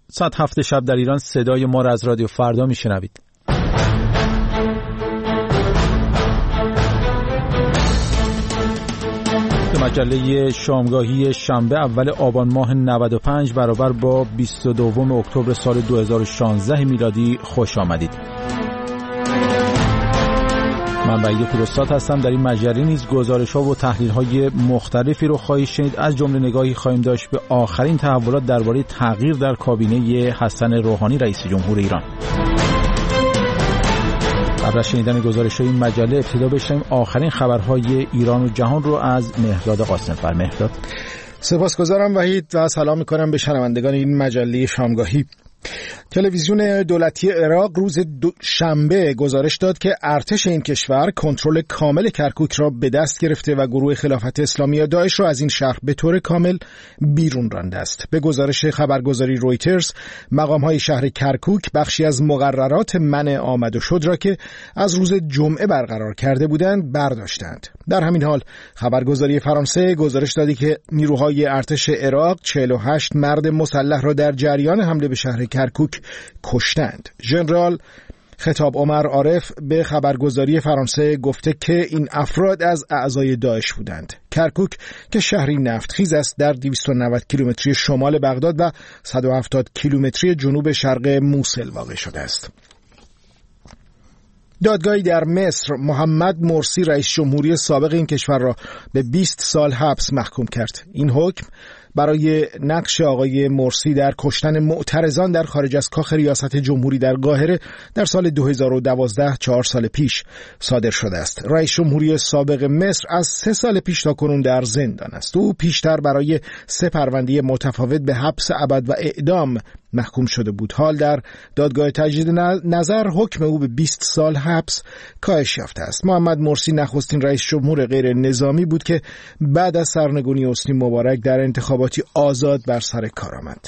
ساعت 7 شب در ایران صدای ما را از رادیو فردا میشنوید. مجله شامگاهی شنبه اول آبان ماه 95 برابر با 22 اکتبر سال 2016 میلادی خوش آمدید. من وحید پوراستاد هستم. در این مجله نیز گزارش‌ها و تحلیل‌های مختلفی رو خواهید شنید. از جمله نگاهی خواهیم داشت به آخرین تحولات درباره تغییر در کابینه حسن روحانی رئیس جمهور ایران. قبل از شنیدن گزارش‌های این مجله ابتدا بشنویم آخرین خبرهای ایران و جهان رو از مهرداد قاسم‌فر. مهرداد. سپاسگزارم وحید و سلام می‌کنم به شنوندگان این مجله شامگاهی. تلویزیون دولتی عراق روز شنبه گزارش داد که ارتش این کشور کنترل کامل کرکوک را به دست گرفته و گروه خلافت اسلامی یا داعش را از این شهر به طور کامل بیرون رانده است. به گزارش خبرگزاری رویترز، مقام‌های شهر کرکوک بخشی از مقررات منع آمد و شد را که از روز جمعه برقرار کرده بودند برداشتند. در همین حال خبرگزاری فرانسه گزارش دادی که نیروهای ارتش عراق 48 مرد مسلح را در جریان حمله به شهر کرکوک کشتند. ژنرال خطاب عمر عارف به خبرگزاری فرانسه گفته که این افراد از اعضای داعش بودند. کرکوک که شهری نفتخیز است در 290 کیلومتری شمال بغداد و 170 کیلومتری جنوب شرق موصل واقع شده است. دادگاهی در مصر محمد مرسی رئیس جمهوری سابق این کشور را به 20 سال حبس محکوم کرد. این حکم برای نقش آقای مرسی در کشتن معترضان در خارج از کاخ ریاست جمهوری در قاهره در سال 2012 4 سال پیش صادر شده است. رئیس جمهوری سابق مصر از 3 سال پیش تا کنون در زندان است. او پیشتر برای 3 پرونده متفاوت به حبس ابد و اعدام محکوم شده بود. حال در دادگاه تجدید نظر حکم او به 20 سال حبس کاهش یافته است. محمد مرسی نخستین رئیس جمهور غیر نظامی بود که بعد از سرنگونی حسنی مبارک در انتخاباتی آزاد بر سر کار آمد.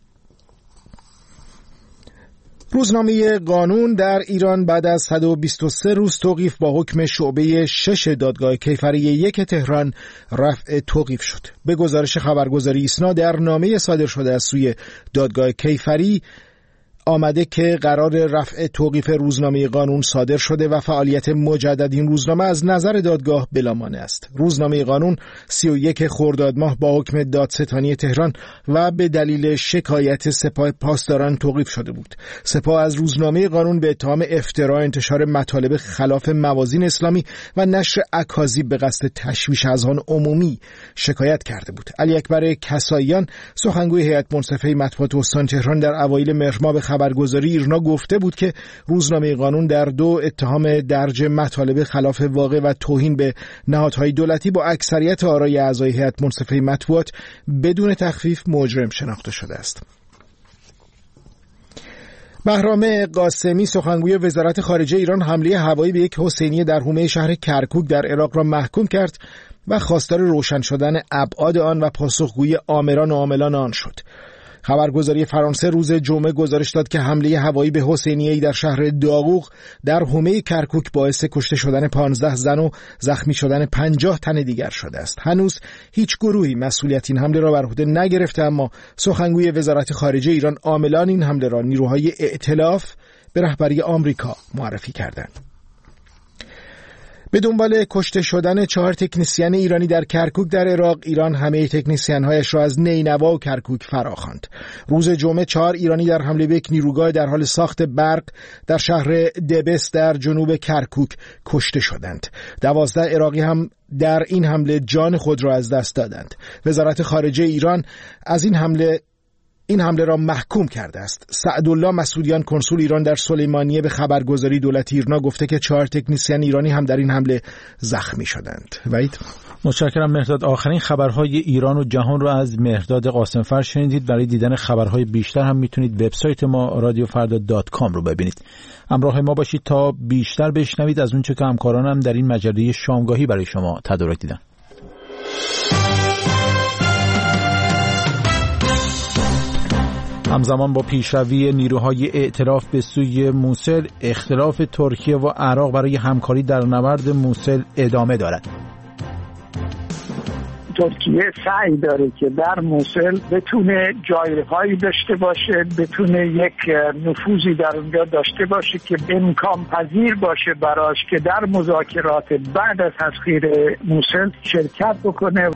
روزنامه قانون در ایران بعد از 123 روز توقیف با حکم شعبه 6 دادگاه کیفری 1 تهران رفع توقیف شد. به گزارش خبرگزاری ایسنا در نامه صادر شده از سوی دادگاه کیفری آمده که قرار رفع توقیف روزنامه قانون صادر شده و فعالیت مجدد این روزنامه از نظر دادگاه بلامانع است. روزنامه قانون 31 خرداد ماه با حکم دادستانی تهران و به دلیل شکایت سپاه پاسداران توقیف شده بود. سپاه از روزنامه قانون به اتهام افترا، انتشار مطالب خلاف موازین اسلامی و نشر اکاذیب به قصد تشویش اذهان عمومی شکایت کرده بود. علی اکبر کساییان سخنگوی هیئت منصفه مطبوعات استان تهران در اوایل مهر ماه به خبرگزاری ایرنا گفته بود که روزنامه قانون در 2 اتهام درج مطالب خلاف واقع و توهین به نهادهای دولتی با اکثریت آرای اعضای هیئت منصفه مطبوعات بدون تخفیف مجرم شناخته شده است. بهرام قاسمی سخنگوی وزارت خارجه ایران حمله هوایی به یک حسینیه در حومه شهر کرکوک در عراق را محکوم کرد و خواستار روشن شدن ابعاد آن و پاسخگویی آمران و عاملان آن شد. خبرگزاری فرانسه روز جمعه گزارش داد که حمله هوایی به حسینیه‌ای در شهر داغوق در حومه کرکوک باعث کشته شدن 15 زن و زخمی شدن 50 تن دیگر شده است. هنوز هیچ گروهی مسئولیت این حمله را بر عهده نگرفته، اما سخنگوی وزارت خارجه ایران عاملان این حمله را نیروهای ائتلاف به رهبری آمریکا معرفی کردند. به دنبال کشته شدن 4 تکنسین ایرانی در کرکوک در عراق، ایران همه تکنسین‌هایش را از نینوا و کرکوک فراخواند. روز جمعه 4 ایرانی در حمله به یک نیروگاه در حال ساخت برق در شهر دبس در جنوب کرکوک کشته شدند. 12 عراقی هم در این حمله جان خود را از دست دادند. وزارت خارجه ایران از این حمله را محکوم کرده است. سعدالله مسعودیان کنسول ایران در سلیمانیه به خبرگزاری دولتی ایرنا گفته که 4 تکنسین ایرانی هم در این حمله زخمی شدند. وحید، متشکرم مهرداد. آخرین خبرهای ایران و جهان رو از مهرداد قاسم‌فر شنیدید. برای دیدن خبرهای بیشتر هم میتونید وبسایت ما radiofarda.com رو ببینید. همراه ما باشید تا بیشتر بشنوید از اونچه که همکارانم در این مجله شامگاهی برای شما تدارک دیدن. همزمان با پیشروی نیروهای ائتلاف به سوی موصل، اختلاف ترکیه و عراق برای همکاری در نبرد موصل ادامه دارد. ترکیه سعی داره که در موصل بتونه جایگاهی داشته باشه، بتونه یک نفوذی در اونجا داشته باشه که امکان پذیر باشه براش که در مذاکرات بعد از تسخیر موصل شرکت بکنه.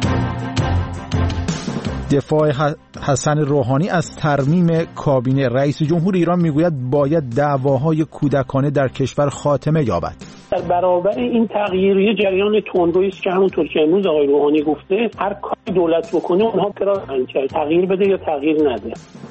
دفاع حسن روحانی از ترمیم کابینه. رئیس جمهور ایران میگوید باید دعواهای کودکانه در کشور خاتمه یابد. در برابر این تغییر یه جریان تندرویی است که همونطور که امروز آقای روحانی گفته هر کاری دولت بکنه اونها تغییر بده یا تغییر نده.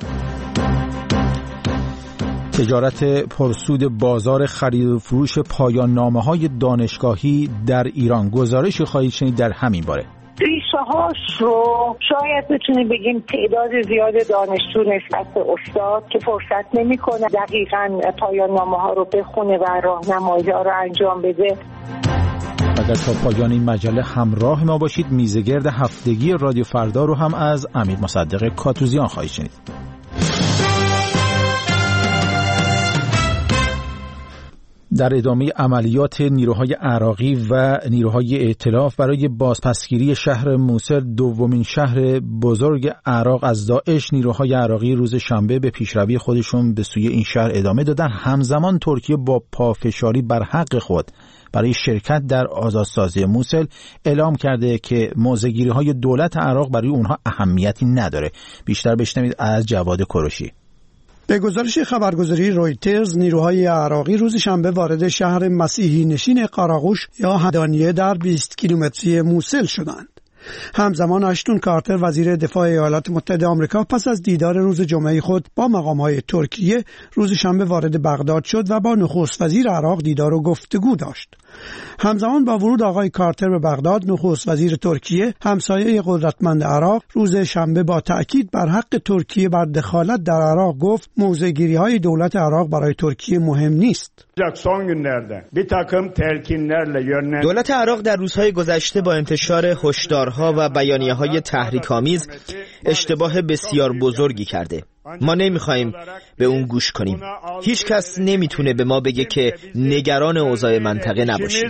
تجارت پرسود بازار خرید و فروش پایان نامه‌های دانشگاهی در ایران. گزارشی خواهید شنید در همین باره. ریشه هاش رو شاید بتونیم بگیم تعداد زیاد دانشجو نسبت به استاد که فرصت نمی‌کنه دقیقاً پایان نامه ها رو بخونه و راهنمایی ها رو انجام بده. اگر تا پایان این مجله همراه ما باشید، میزگرد هفتگی رادیو فردا رو هم از امیر مصدق کاتوزیان خواهید شنید. در ادامه عملیات نیروهای عراقی و نیروهای ائتلاف برای بازپسگیری شهر موصل، دومین شهر بزرگ عراق، از داعش، نیروهای عراقی روز شنبه به پیشروی خودشون به سوی این شهر ادامه دادن. همزمان ترکیه با پافشاری بر حق خود برای شرکت در آزادسازی موصل اعلام کرده که موضع‌گیری‌های دولت عراق برای اونها اهمیتی نداره. بیشتر بشنوید از جواد کوروشی. به گزارش خبرگزاری رویترز، نیروهای عراقی روز شنبه وارد شهر مسیحی نشین قاراقوش یا هدانیه در 20 کیلومتری موصل شدند. همزمان اشتون کارتر، وزیر دفاع ایالات متحده آمریکا، پس از دیدار روز جمعه خود با مقام‌های ترکیه روز شنبه وارد بغداد شد و با نخست وزیر عراق دیدار و گفتگو داشت. همزمان با ورود آقای کارتر به بغداد، نخست وزیر ترکیه، همسایه قدرتمند عراق، روز شنبه با تأکید بر حق ترکیه بر دخالت در عراق گفت موضع‌گیری‌های دولت عراق برای ترکیه مهم نیست. دولت عراق در روزهای گذشته با انتشار هشدارها و بیانیه‌های تحریک‌آمیز اشتباه بسیار بزرگی کرده. ما nemikhayim به اون گوش کنیم. هیچ کس نمیتونه به ما بگه که نگران اوضاع منطقه نباشیم.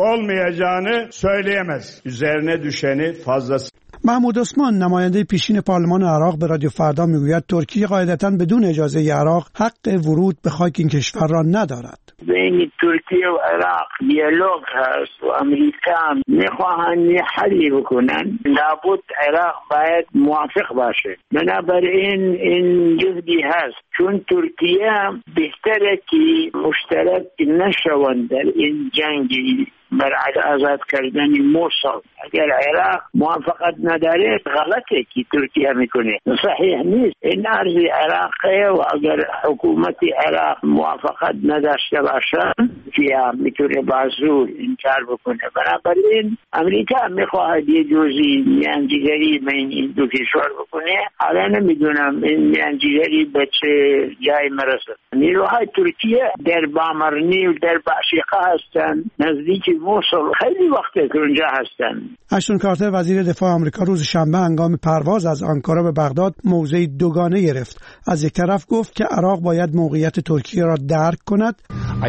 محمود عثمان، نماینده پیشین پارلمان عراق، به رادیو فردا میگوید ترکیه قاعدتاً بدون اجازه عراق حق ورود به خاک این کشور را ندارد. بین ترکیه و عراق دیالوگ هست و امریکا میخواهند یه حلی بکنن، لابد عراق باید موافق باشه. بنابراین این جزئی هست، چون ترکیه بهتره که مشترک نشوند در این جنگی برای آزاد کردن موصل. اگر عراق موافقت نداره غلطه که ترکیه میکنه، صحیح نیست. این عرض عراقه و اگر حکومت عراق موافقت نداشته باشه که میتونه بازور این کار بکنه. بنابراین امریکا میخواهد یه جزئی میانجیگری بین این دو کشور بکنه. حالا نمیدونم این میانجیگری به چه جای مرسد. نیروهای ترکیه در بامرنی و در باشیقه هستن، نزدیک موصل، خیلی وقته که اونجا هستن. اشتون کارتر، وزیر دفاع آمریکا، روز شنبه هنگام پرواز از آنکارا به بغداد موضع دوگانه گرفت. از یک طرف گفت که عراق باید موقعیت ترکیه را درک کند.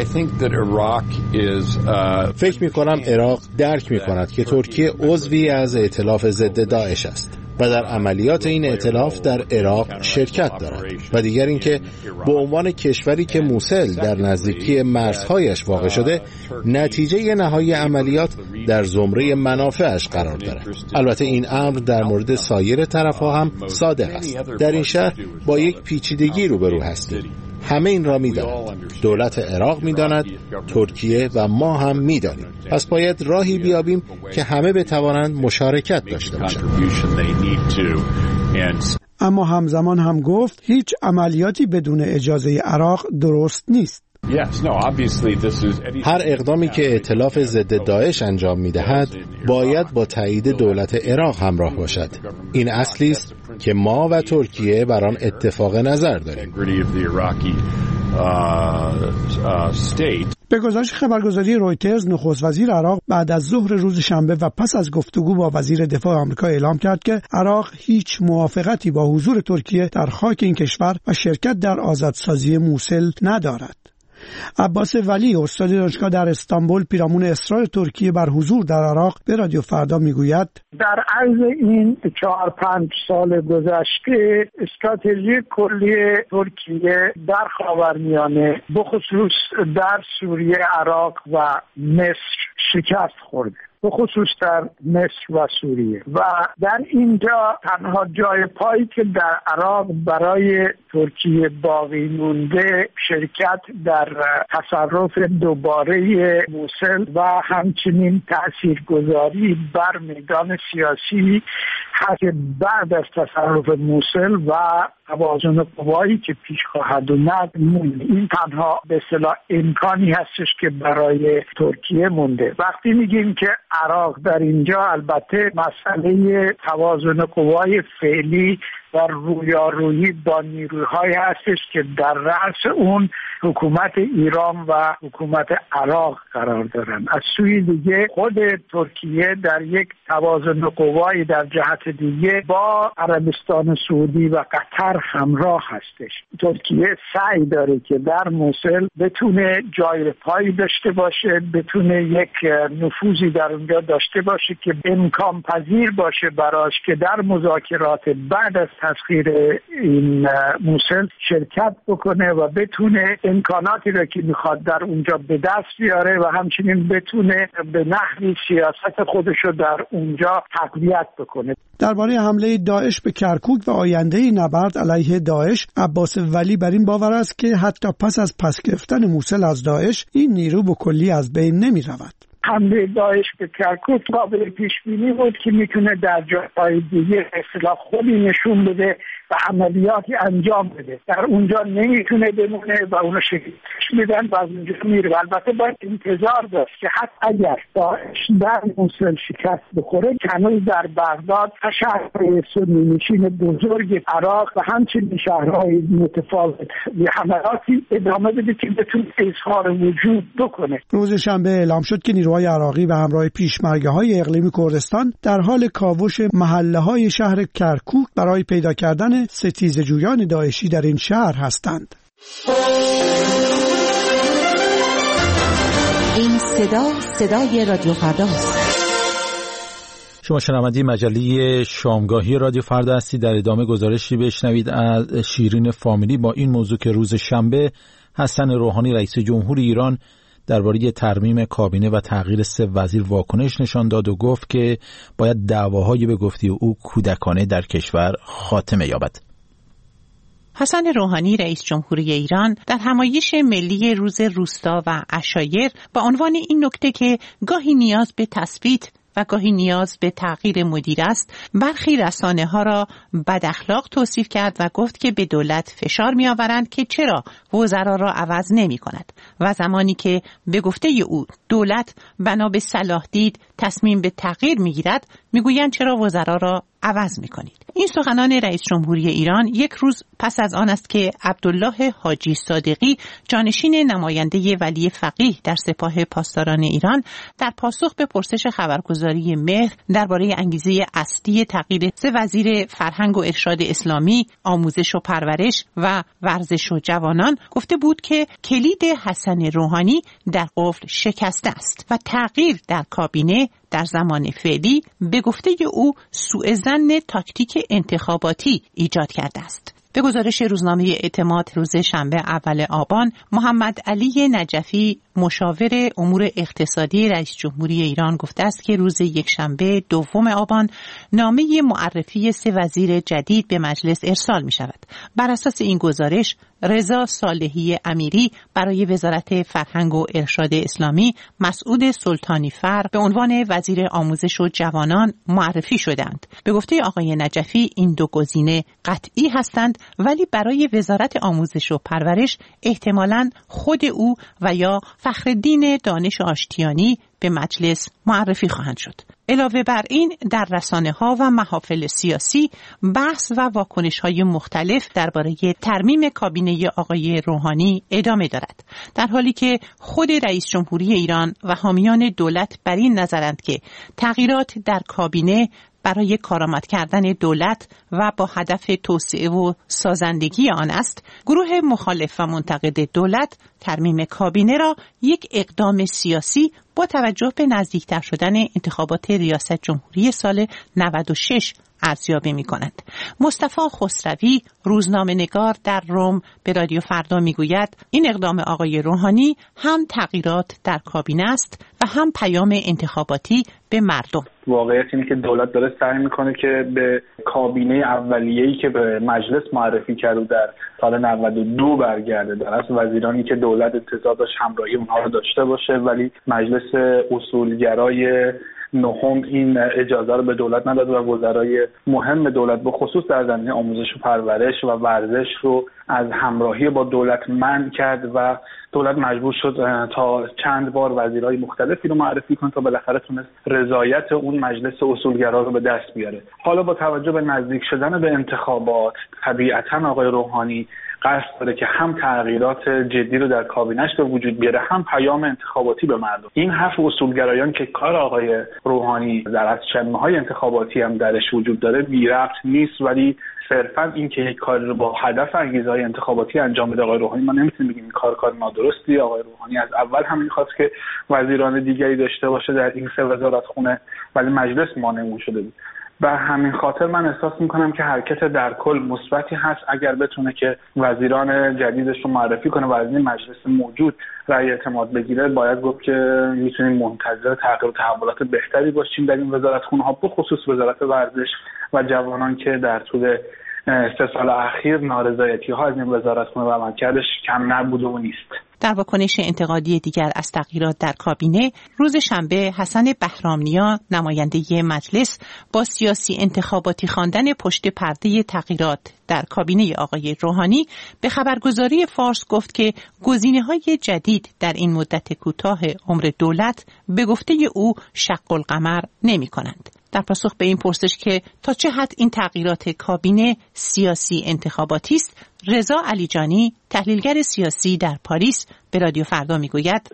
فکر می‌کنم عراق درک می‌کند که ترکیه عضوی از ائتلاف ضد داعش است و در عملیات این ائتلاف در عراق شرکت دارد. و دیگر اینکه به عنوان کشوری که موصل در نزدیکی مرزهایش واقع شده، نتیجه نهایی عملیات در زمره منافعش قرار دارد. البته این امر در مورد سایر طرف‌ها هم صادق است. در این شهر با یک پیچیدگی روبرو هستیم. همه این را می‌دانند. دولت عراق می‌داند، ترکیه و ما هم می‌دانیم. پس باید راهی بیابیم که همه بتوانند مشارکت داشته باشند. اما همزمان هم گفت هیچ عملیاتی بدون اجازه عراق درست نیست. هر اقدامی که ائتلاف ضد داعش انجام می‌دهد باید با تایید دولت عراق همراه باشد. این اصلی است که ما و ترکیه بر آن اتفاق نظر داریم. به گزارش خبرگزاری رویترز، نخست وزیر عراق بعد از ظهر روز شنبه و پس از گفتگو با وزیر دفاع آمریکا اعلام کرد که عراق هیچ موافقتی با حضور ترکیه در خاک این کشور و شرکت در آزادسازی موصل ندارد. عباس ولی استاد دانشگاه در استانبول پیرامون اصرار ترکیه بر حضور در عراق به رادیو فردا میگوید در عرض این 4-5 سال گذشته استراتژی کلی ترکیه در خاورمیانه بخصوص در سوریه، عراق و مصر شکست خورده، به خصوص در مصر و سوریه، و در اینجا تنها جای پایی که در عراق برای ترکیه باقی مونده شرکت در تصرف دوباره موصل و همچنین تاثیرگذاری بر میدان سیاسی هست. بعد از تصرف موصل و توازن قوایی که پیش خواهد اومد مونده، این تنها به اصطلاح امکانی هستش که برای ترکیه مونده. وقتی میگیم که عراق در اینجا، البته مسئله توازن قوای فعلی و رویارویی با نیروهای هستش که در رأس اون حکومت ایران و حکومت عراق قرار دارن. از سوی دیگه خود ترکیه در یک توازن قوایی در جهت دیگه با عربستان سعودی و قطر همراه هستش. ترکیه سعی داره که در موصل بتونه جای پایی داشته باشه، بتونه یک نفوذی در اونجا داشته باشه که امکان پذیر باشه براش که در مذاکرات بعد از تسخیر این موصل شرکت بکنه و بتونه امکاناتی را که میخواد در اونجا به دست بیاره و همچنین بتونه به نحوی سیاست خودش رو در اونجا تقویت بکنه. درباره حمله داعش به کرکوک و آینده نبرد علیه داعش، عباس ولی بر این باور است که حتی پس از پس گرفتن موصل از داعش این نیرو به کلی از بین نمی رود. حمله داعش به کرکوک قابل پیش بینی بود که میتونه در جاهای دیگه اصطلاح خودی نشون بده و عملیاتی انجام بده. در اونجا نمیتونه بمونه و اونو شکست میدن و از اونجا میره. البته باید انتظار داشت که حتی اگر داعش در موصل شکست بخوره، هنوز در بغداد و شهرهای سنی نشین بزرگ عراق و همچنین شهرهای متفاوت حملاتی ادامه بده که بتونه اظهار وجود بکنه. روز شنبه اعلام شد که نیروهای عراقی به همراه پیشمرگه‌های اقلیمی کردستان در حال کاوش محله‌های شهر کرکوک برای پیدا کردن ستیزجویان داعشی در این شهر هستند. این صدای رادیو فرداست. شما شنونده مجله شامگاهی رادیو فردا هستید. در ادامه گزارشی بشنوید از شیرین فامیلی با این موضوع که روز شنبه حسن روحانی رئیس جمهور ایران درباره ترمیم کابینه و تغییر 3 وزیر واکنش نشان داد و گفت که باید دعواهای به گفته او کودکانه در کشور خاتمه یابد. حسن روحانی رئیس جمهوری ایران در همایش ملی روز روستا و عشایر با عنوان این نکته که گاهی نیاز به تثبیت و گاهی نیاز به تغییر مدیر است، برخی رسانه‌ها را بد اخلاق توصیف کرد و گفت که به دولت فشار می‌آورند که چرا وزرا را عوض نمی‌کند و زمانی که به گفته او دولت بنا به صلاح دید تصمیم به تغییر می‌گیرد، می‌گویند چرا وزرا را عوض می‌کنید. این سخنان رئیس جمهوری ایران یک روز پس از آن است که عبدالله حاجی صادقی جانشین نماینده ولی فقیه در سپاه پاسداران ایران در پاسخ به پرسش خبرگزاری مهر درباره انگیزه اصلی تغییر 3 وزیر فرهنگ و ارشاد اسلامی، آموزش و پرورش و ورزش و جوانان گفته بود که کلید حسن روحانی در قفل شکسته است و تغییر در کابینه در زمان فعلی به گفته او سوء ظن تاکتیک انتخاباتی ایجاد کرده است. به گزارش روزنامه اعتماد روز شنبه اول آبان، محمد علی نجفی مشاور امور اقتصادی رئیس جمهوری ایران گفته است که روز یکشنبه 2 آبان نامه معرفی 3 وزیر جدید به مجلس ارسال می شود. بر اساس این گزارش رضا صالحی امیری برای وزارت فرهنگ و ارشاد اسلامی، مسعود سلطانی فر به عنوان وزیر آموزش و جوانان معرفی شدند. به گفته آقای نجفی این 2 گزینه قطعی هستند، ولی برای وزارت آموزش و پرورش احتمالاً خود او و یا فخرالدین دانش آشتیانی به مجلس معرفی خواهند شد. علاوه بر این در رسانه‌ها و محافل سیاسی بحث و واکنش‌های مختلف درباره ترمیم کابینه آقای روحانی ادامه دارد، در حالی که خود رئیس جمهوری ایران و حامیان دولت بر این نظرند که تغییرات در کابینه برای کارآمد کردن دولت و با هدف توسعه و سازندگی آن است، گروه مخالف و منتقد دولت ترمیم کابینه را یک اقدام سیاسی با توجه به نزدیکتر شدن انتخابات ریاست جمهوری سال 96 ارزیابی می‌کنند. مصطفی خسروی، روزنامه‌نگار در روم، به رادیو فردا میگوید این اقدام آقای روحانی هم تغییرات در کابینه است و هم پیام انتخاباتی به مردم. واقعیت اینه که دولت داره سعی میکنه که به کابینه اولیه‌ای که به مجلس معرفی کرد در سال 92 برگرده. در اصل وزیرانی که دولت انتظار داشت همراهی اونها رو داشته باشه، ولی مجلس اصولگرای نهم این اجازه رو به دولت نداد و وزرای مهم دولت به خصوص در زمینه آموزش و پرورش و ورزش رو از همراهی با دولت منع کرد و دولت مجبور شد تا چند بار وزیرای مختلفی رو معرفی کنه تا بالاخره تونست رضایت اون مجلس اصولگرا رو به دست بیاره. حالا با توجه به نزدیک شدن به انتخابات، طبیعتاً آقای روحانی قصد داره که هم تغییرات جدی رو در کابینه‌اش به وجود بیاره، هم پیام انتخاباتی به مردم. این حرف اصولگرایان که کار آقای روحانی در از شمه‌های انتخاباتی هم درش وجود داره بی ربط نیست، ولی صرفاً این که یک کاری رو با هدف انگیزه‌های انتخاباتی انجام بده آقای روحانی، ما نمیتونیم بگیم این کار نادرستی. آقای روحانی از اول هم می‌خواست که وزیران دیگری داشته باشه در این سه وزارتخونه، ولی مجلس مانع شده بود. به همین خاطر من احساس میکنم که حرکت در کل مثبتی هست اگر بتونه که وزیران جدیدش رو معرفی کنه و از این مجلس موجود رأی اعتماد بگیره. باید گفت که میتونیم منتظر تغییر و تحولات بهتری باشیم در این وزارتخونه‌ها، به خصوص وزارت ورزش و جوانان که در طول 3 سال اخیر نارضایتی‌ها از این وزارتخونه و عملکردش کم نبوده و نیست. در واکنش انتقادی دیگر از تغییرات در کابینه، روز شنبه حسن بهرامنیا، نماینده مجلس، با سیاسی انتخاباتی خواندن پشت پرده تغییرات در کابینه آقای روحانی به خبرگزاری فارس گفت که گزینه‌های جدید در این مدت کوتاه عمر دولت به گفته او شق القمر نمی‌کنند. در پاسخ به این پرسش که تا چه حد این تغییرات کابینه سیاسی انتخاباتی است، رضا علیجانی، تحلیلگر سیاسی در پاریس، به رادیو فردا میگوید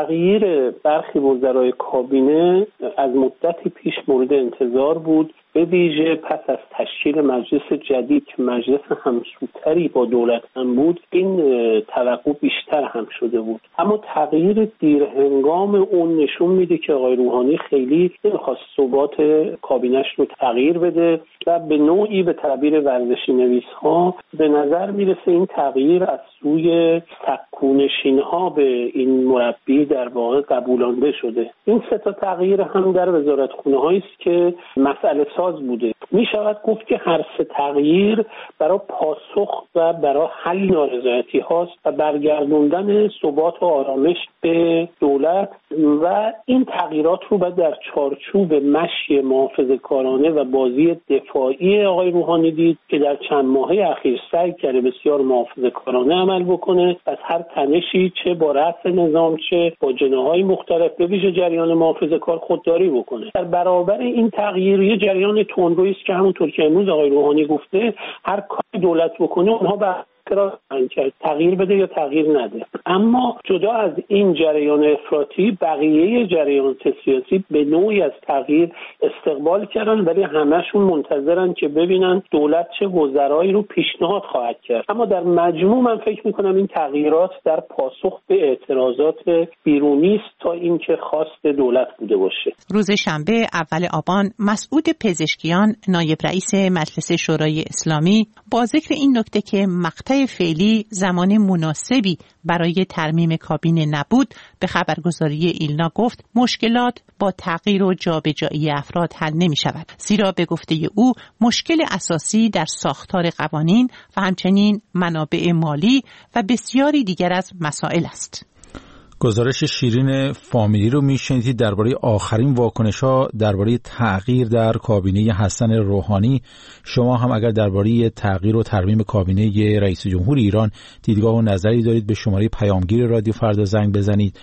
تغییر برخی وزرای کابینه از مدتی پیش مورد انتظار بود، به ویژه پس از تشکیل مجلس جدید که مجلس همسوتری با دولت هم بود، این توقع بیشتر هم شده بود. اما تغییر دیرهنگام اون نشون میده که آقای روحانی خیلی نمیخواست ثبات کابینش رو تغییر بده و به نوعی به تعبیر ورزشی نویس‌ها به نظر میرسه این تغییر از سوی سکونشین‌ها به این مربی در واقع قبولانده شده. این 3 تا تغییر هم در وزارتخونه‌هایی است که مسئله ساز بوده. می شود گفت که هر 3 تغییر برای پاسخ و برای حل نارضایتی هاست و برگردوندن ثبات و آرامش به دولت و این تغییرات رو باید در چارچوب مشی محافظه‌کارانه و بازی دفاعی آقای روحانی دید که در چند ماهه اخیر سعی کرده بسیار محافظه‌کارانه عمل بکنه، از هر تنشی چه با رأس نظام چه با جناح‌های مختلف به ویژه جریان محافظه‌کار خودداری بکنه. در برابر این تغییر یه جریان تندرویی است که همونطور که امروز آقای روحانی گفته هر کاری دولت بکنه اونها به تغییر بده یا تغییر نده. اما جدا از این جریان افراطی بقیه جریانات سیاسی به نوعی از تغییر استقبال کردن، ولی همشون منتظرن که ببینن دولت چه وزرایی رو پیشنهاد خواهد کرد. اما در مجموع من فکر میکنم این تغییرات در پاسخ به اعتراضات بیرونی است تا اینکه خواست دولت بوده باشه. روز شنبه اول آبان مسعود پزشکیان، نایب رئیس مجلس شورای اسلامی، با ذکر این نکته که مقطع فعلی زمان مناسبی برای ترمیم کابینه نبود، به خبرگزاری ایلنا گفت مشکلات با تغییر و جابجایی افراد حل نمی شود، زیرا به گفته او مشکل اساسی در ساختار قوانین و همچنین منابع مالی و بسیاری دیگر از مسائل است. گزارش شیرین فامیلی رو میشنیدید درباره آخرین واکنش‌ها درباره تغییر در کابینه حسن روحانی. شما هم اگر درباره تغییر و ترمیم کابینه رئیس جمهور ایران دیدگاه و نظری دارید به شماره پیامگیر رادیو فردا زنگ بزنید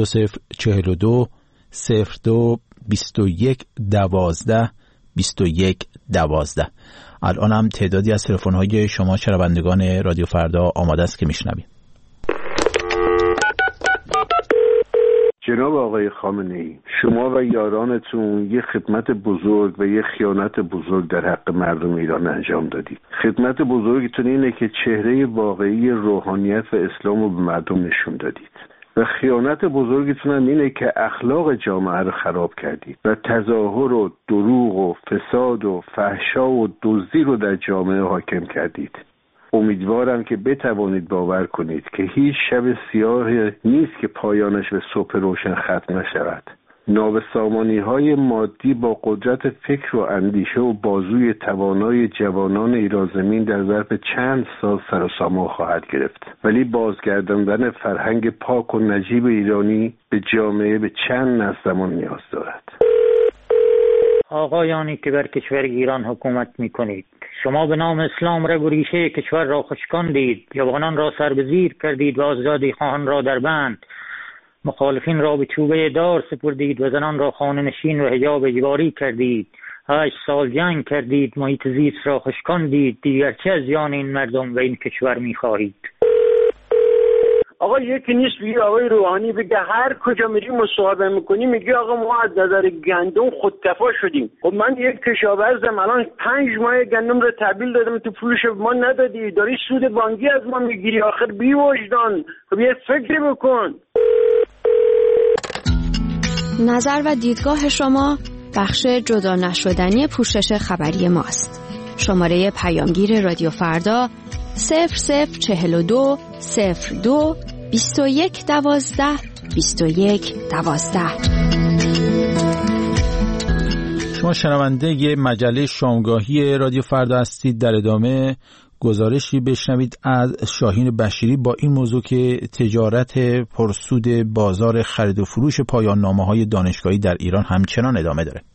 2042 02 21 12 21 12. الان هم تعدادی از تلفن‌های شما شنوندگان رادیو فردا آماده است که میشنویم. جناب آقای خامنه‌ای، شما و یارانتون یه خدمت بزرگ و یه خیانت بزرگ در حق مردم ایران انجام دادید. خدمت بزرگتون اینه که چهره واقعی روحانیت و اسلام رو به مردم نشون دادید و خیانت بزرگتون هم اینه که اخلاق جامعه رو خراب کردید و تظاهر و دروغ و فساد و فحشا و دزدی رو در جامعه حاکم کردید. امیدوارم که بتوانید باور کنید که هیچ شب سیاه نیست که پایانش به صبح روشن ختم نشود. نابسامانی‌های مادی با قدرت فکر و اندیشه و بازوی توانای جوانان ایران زمین در ظرف چند سال سر و سامان خواهد گرفت، ولی بازگرداندن فرهنگ پاک و نجیب ایرانی به جامعه به چند نسل زمان نیاز دارد. آقایانی که بر کشور ایران حکومت می‌کنید، شما به نام اسلام رگ و ریشه کشور را خشکاندید، جوانان را سر به زیر کردید و آزادی خواهان را در بند، مخالفین را به چوبه دار سپردید و زنان را خانه نشین و حجاب اجباری کردید. 8 سال جنگ کردید، محیط زیست را خشکاندید. دیگر چه از جان این مردم و این کشور می‌خواهید؟ آقا یکی نیست بگی آقای روحانی بگه هر کجا میری مصاحبه میکنی میگی آقا ما از نظر گندم خودکفا شدیم. خب من یک کشاورزم، الان 5 ماه گندم رو تحویل دادم، تو پولش ما ندادی، داری سود بانکی از ما میگیری. آخر بی وجدان، خب یه فکری بکن. نظر و دیدگاه شما بخش جدا نشدنی پوشش خبری ماست. شماره پیامگیر رادیو فردا 0042 02 21 12 21 12. شما شنونده ی مجله شامگاهی رادیو فردا هستید. در ادامه گزارشی بشنوید از شاهین بشیری با این موضوع که تجارت پرسود بازار خرید و فروش پایان نامه‌های دانشگاهی در ایران همچنان ادامه داره.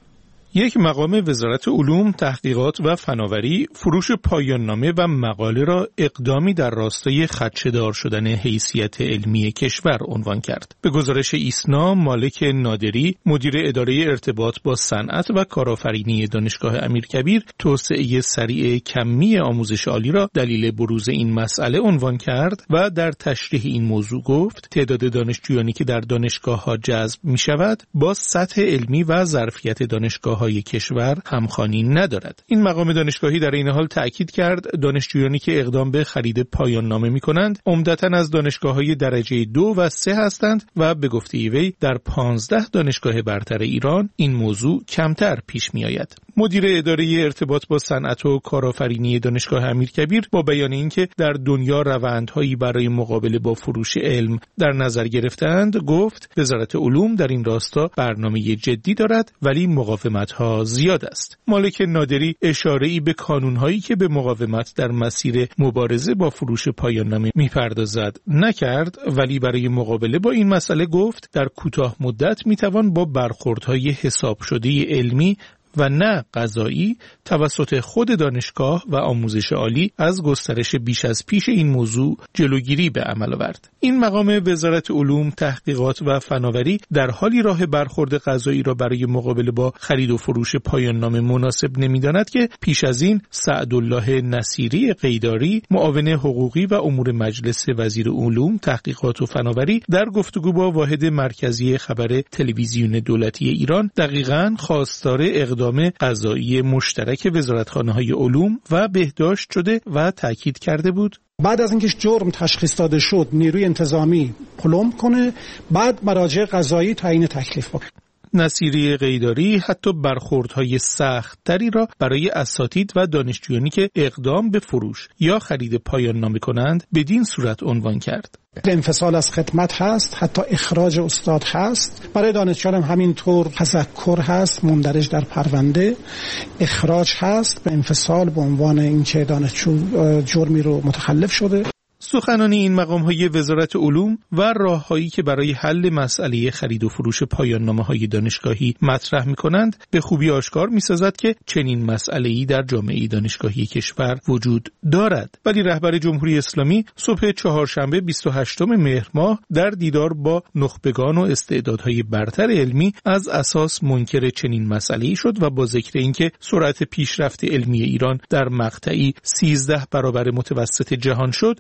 یک مقام وزارت علوم، تحقیقات و فناوری فروش پایان نامه و مقاله را اقدامی در راستای خدشه‌دار شدن حیثیت علمی کشور عنوان کرد. به گزارش ایسنا، مالک نادری، مدیر اداره ارتباط با صنعت و کارآفرینی دانشگاه امیرکبیر، توسعه سریع کمی آموزش عالی را دلیل بروز این مسئله عنوان کرد و در تشریح این موضوع گفت تعداد دانشجویانی که در دانشگاه‌ها جذب می‌شود با سطح علمی و ظرفیت دانشگاه‌های کشور همخوانی ندارد. این مقام دانشگاهی در این حال تأکید کرد دانشجویانی که اقدام به خرید پایان نامه می‌کنند عمدتاً از دانشگاه‌های درجه 2 و 3 هستند و به گفته وی در 15 دانشگاه برتر ایران این موضوع کمتر پیش می‌آید. مدیر اداره ارتباط با صنعت و کارآفرینی دانشگاه امیرکبیر با بیان اینکه در دنیا روندهایی برای مقابله با فروش علم در نظر گرفتند گفت وزارت علوم در این راستا برنامه جدی دارد ولی مقاومت‌ها زیاد است. مالک نادری اشاره‌ای به کانون‌هایی که به مقاومت در مسیر مبارزه با فروش پایان نامه می‌پردازد نکرد، ولی برای مقابله با این مسئله گفت در کوتاه مدت می‌توان با برخوردهای حساب شده علمی و نه قضایی توسط خود دانشگاه و آموزش عالی از گسترش بیش از پیش این موضوع جلوگیری به عمل آورد. این مقام وزارت علوم، تحقیقات و فناوری در حالی راه برخورد قضایی را برای مقابله با خرید و فروش پایان نامه مناسب نمی‌داند که پیش از این سعدالله نصیری قیداری، معاون حقوقی و امور مجلس وزیر علوم، تحقیقات و فناوری در گفتگو با واحد مرکزی خبر تلویزیون دولتی ایران دقیقاً خواستار اقدام قضایی مشترک وزارتخانه‌های علوم و بهداشت شده و تاکید کرده بود بعد از اینکه جرم تشخیص داده شد نیروی انتظامی پلم کنه، بعد مراجع قضایی تعیین تکلیف بکنه. نصیری قیداری حتی برخوردهای سخت‌تری را برای اساتید و دانشجویانی که اقدام به فروش یا خرید پایان نامه کنند بدین صورت عنوان کرد. انفصال از خدمت هست، حتی اخراج استاد هست. برای دانشجویان همینطور تذکر هست مندرج در پرونده، اخراج هست به انفصال به عنوان اینکه دانشجو جرمی رو متخلف شده. سخنانی این مقام‌های وزارت علوم و راه‌هایی که برای حل مسئله خرید و فروش پایان نامه‌های دانشگاهی مطرح می‌کنند به خوبی آشکار می‌سازد که چنین مسئله‌ای در جامعه دانشگاهی کشور وجود دارد. ولی رهبر جمهوری اسلامی صبح چهارشنبه 28 مهر ماه در دیدار با نخبگان و استعدادهای برتر علمی از اساس منکر چنین مسئله‌ای شد و با ذکر اینکه سرعت پیشرفت علمی ایران در مقطعی 13 برابر متوسط جهان شد، تأکید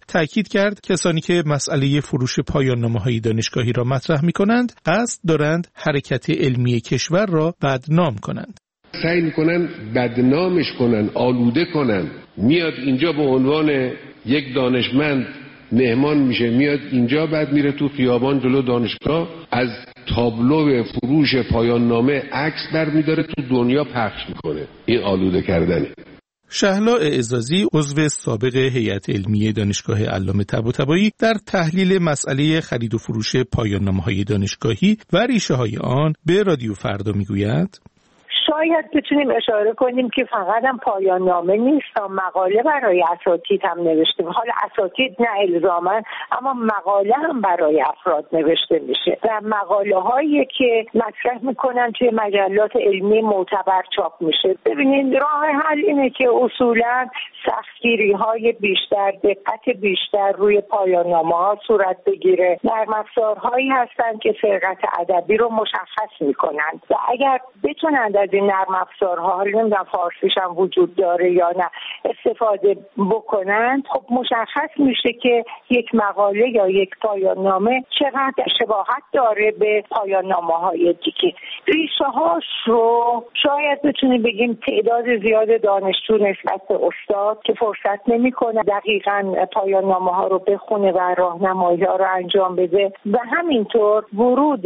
تاکید کرد کسانی که مسئله فروش پایان‌نامه‌های دانشگاهی را مطرح می‌کنند قصد دارند حرکت علمی کشور را بدنام کنند. سعی می‌کنن بدنامش کنن، آلوده کنن. میاد اینجا به عنوان یک دانشمند مهمان میشه، میاد اینجا بعد میره تو خیابان جلو دانشگاه از تابلو فروش پایان نامه عکس برمی‌داره تو دنیا پخش میکنه. این آلوده کردنه. شهلا اعزازی عضو سابق هیئت علمی دانشگاه علامه طباطبایی در تحلیل مسئله خرید و فروش پایان‌نامه‌های دانشگاهی و ریشه‌های آن به رادیو فردا میگوید شاید بتونیم اشاره کنیم که فقط هم پایان نامه نیست، مقاله برای اساتید هم نوشته. حالا اساتید نه الزاماً، اما مقاله هم برای افراد نوشته میشه و مقاله هایی که مطرح میکنن توی مجلات علمی معتبر چاپ میشه. ببینید راه حل اینه که اصولاً سختگیری های بیشتر، دقت بیشتر روی پایان نامه ها صورت بگیره. نرم افزارهایی هستن که سرقت ادبی رو مشخص میکنن و اگر بتونن از این نرم افزارها، نمیدونم فارسیش هم وجود داره یا نه، استفاده بکنن، خب مشخص میشه که یک مقاله یا یک پایان نامه چقدر شباهت داره به پایان نامه های دیگه. ریشه هاش رو شاید بتونیم بگیم تعداد زیاد دانشجو نسبت به استاد که فرصت نمیکنه دقیقاً پایان نامه ها رو بخونه و راهنمایی ها رو انجام بده و همینطور ورود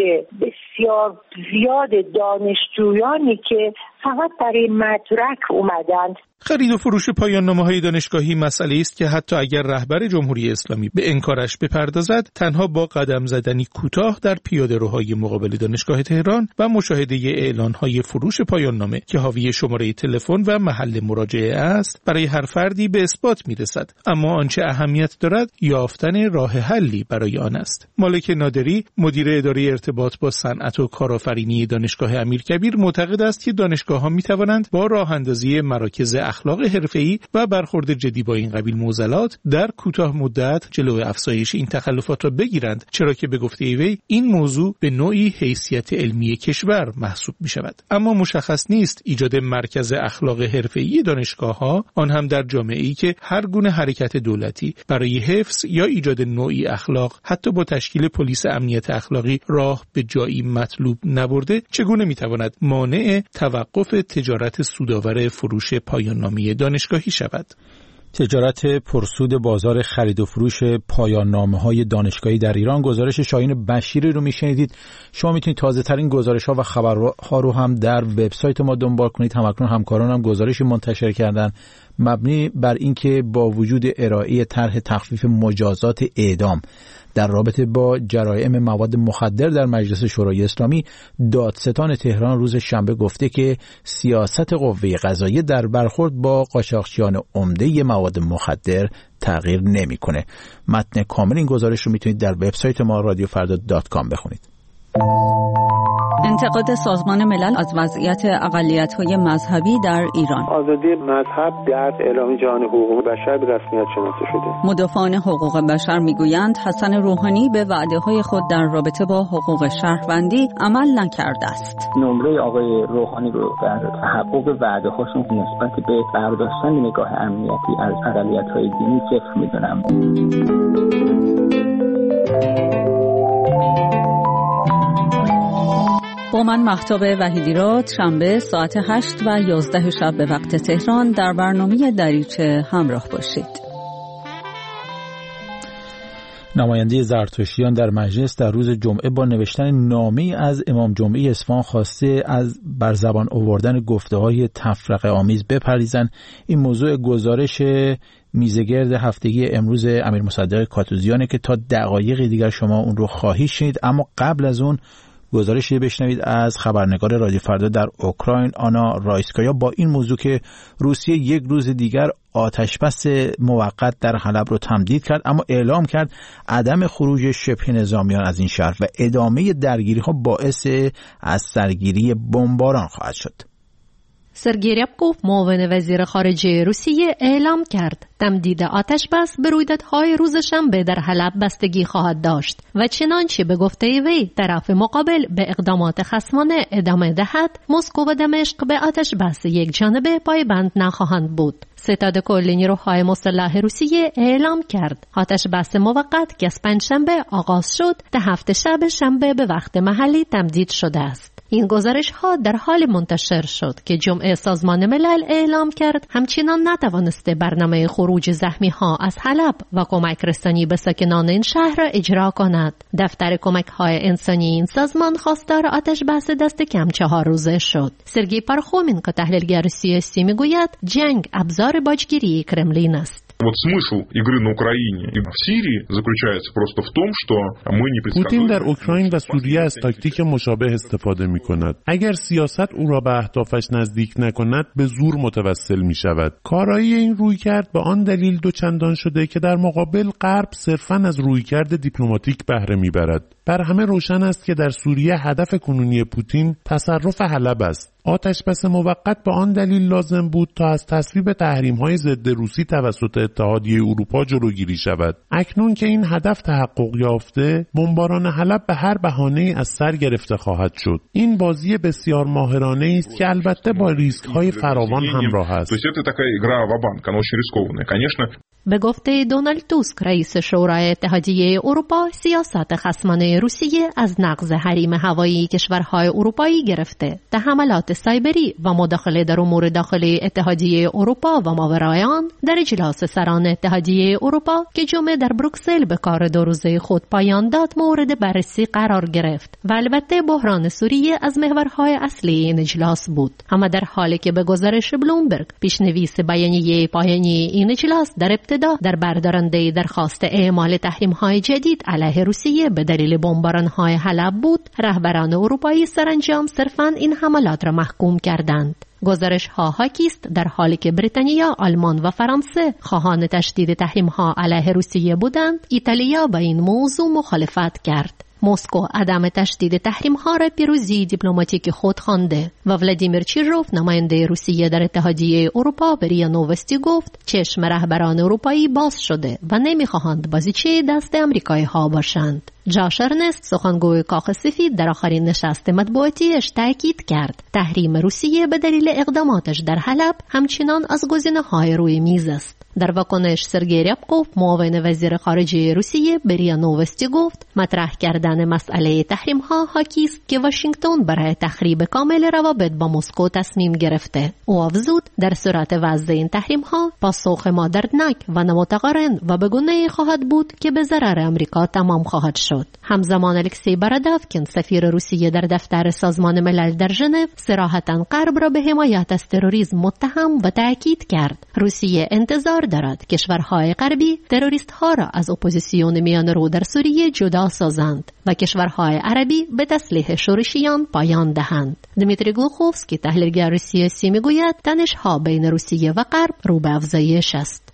بسیار زیاد دانشجویانی که فقط برای مدرک اومدند. خرید و فروش پایان‌نامه‌های دانشگاهی مسئله است که حتی اگر رهبر جمهوری اسلامی به انکارش بپردازد، تنها با قدم زدنی کوتاه در پیاده‌روهای مقابل دانشگاه تهران و مشاهده اعلان‌های فروش پایان‌نامه که حاوی شماره تلفن و محل مراجعه است، برای هر فردی به اثبات می‌رسد. اما آنچه اهمیت دارد، یافتن راه حلی برای آن است. مالک نادری، مدیر اداره ارتباط با صنعت و کارآفرینی دانشگاه امیرکبیر، معتقد است که دانشگاه‌ها می‌توانند با راه‌اندازی مراکز اخلاق حرفه‌ای و برخورد جدی با این قبیل معضلات در کوتاه مدت جلوی افزایش این تخلفات را بگیرند، چرا که به گفته وی این موضوع به نوعی حیثیت علمی کشور محسوب می‌شود. اما مشخص نیست ایجاد مرکز اخلاق حرفه‌ای دانشگاه‌ها، آن هم در جامعه‌ای که هر گونه حرکت دولتی برای حفظ یا ایجاد نوعی اخلاق حتی با تشکیل پلیس امنیت اخلاقی راه به جایی مطلوب نبرده، چگونه می‌تواند مانع توقف تجارت سودآور فروش پایان‌نامه دانشگاهی شود. تجارت پرسود بازار خرید و فروش پایان‌نامه‌های دانشگاهی در ایران. گزارش شاهین بشیری رو میشنیدید. شما میتونید تازه‌ترین گزارش‌ها و خبرها رو هم در وبسایت ما دنبال کنید. همکنون همکاران هم گزارشی منتشر کردن مبنی بر اینکه با وجود ارائه طرح تخفیف مجازات اعدام در رابطه با جرایم مواد مخدر در مجلس شورای اسلامی، دادستان تهران روز شنبه گفته که سیاست قوه قضاییه در برخورد با قاچاقچیان عمده مواد مخدر تغییر نمی‌کنه. متن کامل این گزارش رو میتونید در وبسایت ما radiofrda.com بخونید. انتقاد سازمان ملل از وضعیت اقلیت‌های مذهبی در ایران. آزادی مذهب در اعلامیه جهانی حقوق بشر به رسمیت شناخته شده. مدافعان حقوق بشر میگویند حسن روحانی به وعده‌های خود در رابطه با حقوق شهروندی عمل نکرده است. نمره آقای روحانی رو در تحقق وعده‌هاشون نسبت به برداشتن نگاه امنیتی از اقلیت‌های دینی صفر می‌دونم. با من مهتاب وحیدیراد، شنبه ساعت 8 و 11 شب به وقت تهران در برنامه دریچه همراه باشید. نماینده زرتشتیان در مجلس در روز جمعه با نوشتن نامه‌ای از امام جمعه اصفهان خواسته از بر زبان آوردن گفته‌های تفرقه آمیز بپریزند. این موضوع گزارش میزگرد هفتگی امروز امیر مصدق کاتوزیانه که تا دقایق دیگر شما اون رو خواهید شنید. اما قبل از اون گزارشی بشنوید از خبرنگار رادیو فردا در اوکراین آنا رایسکایا با این موضوع که روسیه یک روز دیگر آتشبس موقت در حلب رو تمدید کرد، اما اعلام کرد عدم خروج شبه نظامیان از این شهر و ادامه درگیری ها باعث از سرگیری بمباران خواهد شد. سرگئی ریابکوف معاون وزیر خارجه روسیه اعلام کرد تمدید آتش بس به رویدادهای روز شنبه در حلب بستگی خواهد داشت و چنانچه به گفته وی طرف مقابل به اقدامات خصمانه ادامه دهد، مسکو و دمشق به آتش بس یک جانبه پایبند نخواهند بود. ستاد کل نیروهای مسلح روسیه اعلام کرد آتش بس موقت که از پنجشنبه آغاز شد تا هفته شب شنبه به وقت محلی تمدید شده است. این گزارش ها در حال منتشر شد که جمعه سازمان ملل اعلام کرد همچنان نتوانسته برنامه خروج زخمی ها از حلب و کمک رسانی به ساکنان این شهر را اجرا کند. دفتر کمک های انسانی این سازمان خواستار آتش بس دست کم 4 روزه شد. سرگئی پارخومین که تحلیلگر سیاسی میگوید جنگ ابزار باجگیری کرملین است. Вот смысл игры на Украине и в Сирии заключается просто в том, что мы не предсказуем. پوتین در اوکراین و سوریه از تاکتیک مشابه استفاده می‌کند. اگر سیاست او را به اهدافش نزدیک نکند، به زور متوسل می‌شود. کارایی این رویکرد به آن دلیل دوچندان شده که در مقابل غرب صرفاً از رویکرد دیپلماتیک بهره می‌برد. بر همه روشن است که در سوریه هدف کنونی پوتین تصرف حلب است. آتش بس موقت به آن دلیل لازم بود تا از تصویب تحریم‌های ضد روسی توسط اتحادیه اروپا جلوگیری شود. اکنون که این هدف تحقق یافته، بمباران حلب به هر بهانه‌ای از سر گرفته خواهد شد. این بازی بسیار ماهرانه‌ای است که البته با ریسک‌های فراوان همراه است. به گفته دونالد توسک رئیس شورای اتحادیه اروپا، سیاست خصمانه روسیه از نقض حریم هوایی کشورهای اروپایی گرفته تا حملات سایبری و مداخله در امور داخلی اتحادیه اروپا و ماورای آن در اجلاس سران اتحادیه اروپا که جمعه در بروکسل به کار 2 روزه خود پایان داد مورد بررسی قرار گرفت و البته بحران سوریه از محورهای اصلی این اجلاس بود. اما در حالی که به گزارش بلومبرگ پیشنویس بیانیه پایانی این اجلاس در ابتدا در بردارنده درخواست اعمال تحریم‌های جدید علیه روسیه به دلیل بمباران‌های حلب بود، رهبران اروپایی سرانجام صرفاً این حملات را محکوم کردند. گزارش ها حاکی است در حالی که بریتانیا، آلمان و فرانسه خواهان تشدید تحریم‌ها علیه روسیه بودند، ایتالیا با این موضوع مخالفت کرد. مسکو عدم تشدید تحریم‌ها را پیروزی دیپلماتیک خود خوانده و ولادیمیر چیروف نماینده روسیه در اتحادیه اروپا به ریا نووستی گفت چشم رهبران اروپایی باز شده و نمی‌خواهند بازیچه دست آمریکایی‌ها باشند. جاش ارنست سخنگوی کاخ سفید در آخرین نشست مطبوعاتیش تاکید کرد تحریم روسیه به دلیل اقداماتش در حلب همچنان از گزینه‌های روی میز است. در واکنش سرگئی ریابکوف معاون وزیر خارجه روسیه به ریا نووستی گفت مطرح کردن مسئله تحریم‌ها حاکی است که واشنگتن برای تخریب کامل روابط با مسکو تصمیم گرفته. او افزود در صورت وضع این تحریم‌ها پاسخ ما دردناک و نامتقارن و به گونه‌ای خواهد بود که به ضرر آمریکا تمام خواهد شد. همزمان الکسی بارادافکین سفیر روسیه در دفتر سازمان ملل در ژنو صراحتاً غرب را به حمایت از تروریسم متهم و تاکید کرد روسیه انتظار دارد کشورهای غربی تروریست‌ها را از اپوزیسیون میانرو در سوریه جدا سازند و کشورهای عربی به تسلیح شورشیان پایان دهند. دمیتری گلوخوفسکی تحلیلگر سیاسی میگوید تنش‌ها بین روسیه و غرب رو به افزایش است.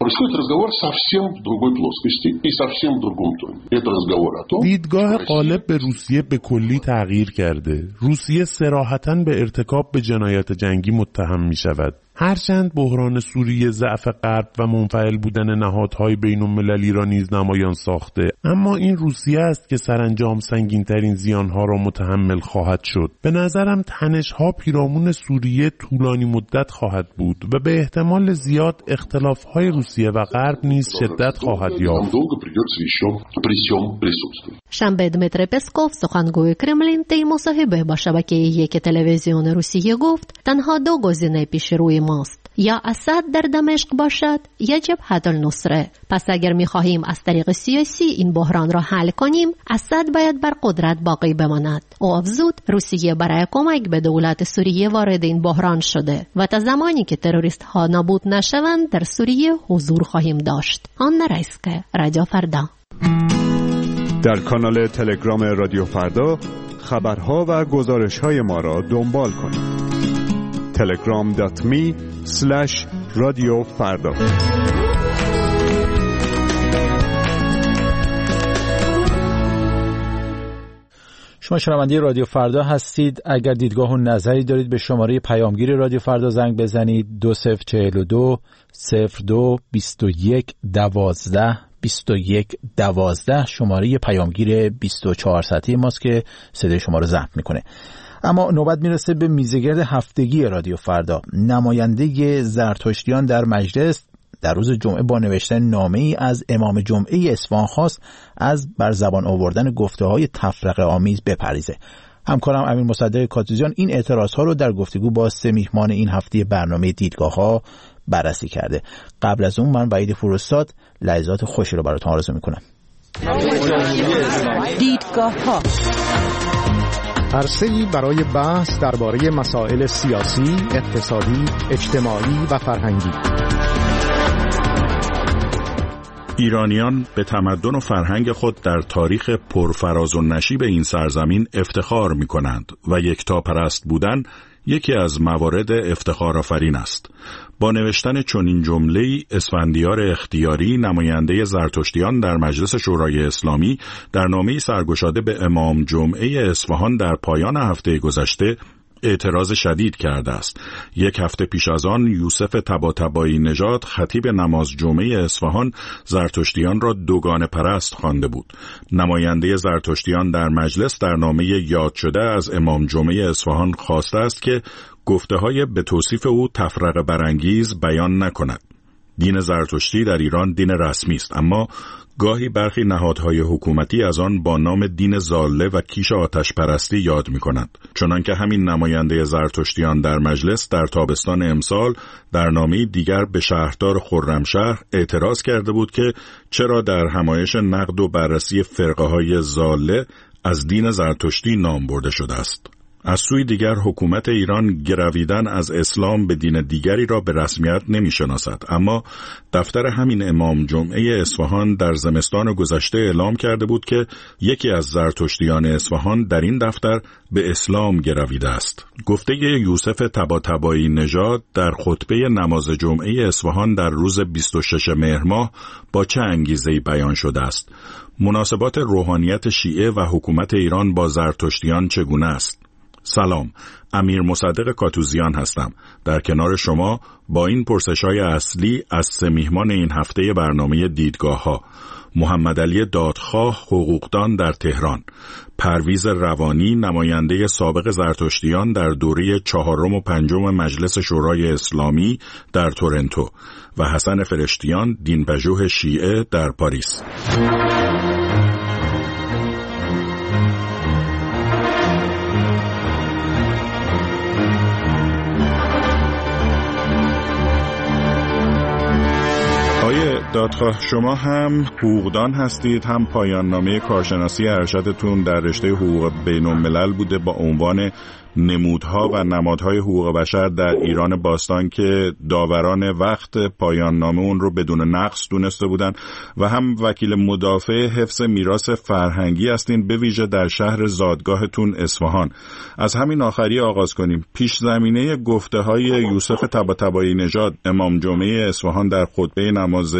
دیدگاه غالب به روسیه به کلی تغییر کرده. روسیه صراحتاً به ارتکاب به جنایت جنگی متهم می شود. هرچند بحران سوریه ضعف غرب و منفعل بودن نهادهای بین‌المللی را نیز نمایان ساخته، اما این روسیه است که سرانجام سنگین‌ترین زیانها را متحمل خواهد شد. به نظرم تنش‌ها پیرامون سوریه طولانی مدت خواهد بود و به احتمال زیاد اختلاف‌های روسیه و غرب نیز شدت خواهد یافت. شنبه دمیتری پسکوف سخنگوی کرملین طی مصاحبه با شبکه یک تلویزیون روسیه گفت تنها 2 گزینه پیش روی ماست، یا اسد در دمشق باشد یا جبهه النصره. پس اگر می‌خواهیم از طریق سیاسی این بحران را حل کنیم، اسد باید بر قدرت باقی بماند. او افزود رسیه برای کمک به دولت سوریه وارد این بحران شده و تا زمانی که تروریست‌ها نابود نشوند در سوریه حضور خواهیم داشت. آن رئیسکه رادیو فردا. در کانال تلگرام رادیو فردا خبرها و گزارش‌های ما را دنبال کنید. telegram.me/radiofarda شما شنونده رادیو فردا هستید. اگر دیدگاه و نظری دارید به شماره پیامگیر رادیو فردا زنگ بزنید 2042 02 21 12 21 12 شماره پیامگیر 24 ساعته ماست که صدای شما رو ضبط میکنه. اما نوبت میرسه به میزگرد هفتگی رادیو فردا. نماینده زرتشتیان در مجلس در روز جمعه با نوشتن نامه‌ای از امام جمعه اصفهان خواست از بر زبان آوردن گفته‌های تفرقه آمیز بپریزه. همکارم امیر مصدق کاتوزیان این اعتراض‌ها رو در گفتگو با 3 میهمان این هفته برنامه دیدگاه‌ها بررسی کرده. قبل از اون من وحید فرستاد لحظات خوشی رو براتون آرزو می‌کنم. دیدگاه‌ها عرصه‌ای برای بحث درباره مسائل سیاسی، اقتصادی، اجتماعی و فرهنگی. ایرانیان به تمدن و فرهنگ خود در تاریخ پرفراز و نشیب این سرزمین افتخار می‌کنند و یکتاپرست بودن یکی از موارد افتخار آفرین است. با نوشتن چنین جمله‌ای اسفندیار اختیاری نماینده زرتشتیان در مجلس شورای اسلامی در نامه‌ای سرگشاده به امام جمعه اصفهان در پایان هفته گذشته اعتراض شدید کرده است. 1 هفته پیش از آن یوسف طباطبایی نژاد خطیب نماز جمعه اصفهان زرتشتیان را دوگانه پرست خوانده بود. نماینده زرتشتیان در مجلس در نامه یاد شده از امام جمعه اصفهان خواسته است که گفته‌های به توصیف او تفرقه برانگیز بیان نکند. دین زرتشتی در ایران دین رسمی است، اما گاهی برخی نهادهای حکومتی از آن با نام دین زاله و کیش آتش پرستی یاد می کنند. چنانکه همین نماینده زرتشتیان در مجلس در تابستان امسال در نامه‌ای دیگر به شهردار خرمشهر اعتراض کرده بود که چرا در همایش نقد و بررسی فرقه‌های زاله از دین زرتشتی نام برده شده است. از سوی دیگر حکومت ایران گرویدن از اسلام به دین دیگری را به رسمیت نمی شناسد، اما دفتر همین امام جمعه اصفهان در زمستان گذشته اعلام کرده بود که یکی از زرتشتیان اصفهان در این دفتر به اسلام گرویده است. گفته یوسف طباطبایی نژاد در خطبه نماز جمعه اصفهان در روز 26 مهر ماه با چه انگیزه‌ای بیان شده است؟ مناسبات روحانیت شیعه و حکومت ایران با زرتشتیان چگونه است؟ سلام، امیر مصدق کاتوزیان هستم. در کنار شما با این پرسش‌های اصلی از 3 میهمان این هفته برنامه دیدگاه‌ها: محمد علی دادخواه، حقوقدان در تهران، پرویز روانی، نماینده سابق زرتشتیان در دوره 4 و 5 مجلس شورای اسلامی در تورنتو، و حسن فرشتیان، دینپژوه شیعه در پاریس. دادخواه، شما هم حقوقدان هستید، هم پایان نامه کارشناسی ارشدتون در رشته حقوق بین الملل بوده با عنوان نمودها و نمادهای حقوق بشر در ایران باستان که داوران وقت پایان نامه اون رو بدون نقص دونسته بودن، و هم وکیل مدافع حفظ میراث فرهنگی هستین، به ویژه در شهر زادگاهتون اصفهان. از همین آخری آغاز کنیم. پیش زمینه گفته های یوسف طباطبایی نژاد امام جمعه اصفهان در خطبه نماز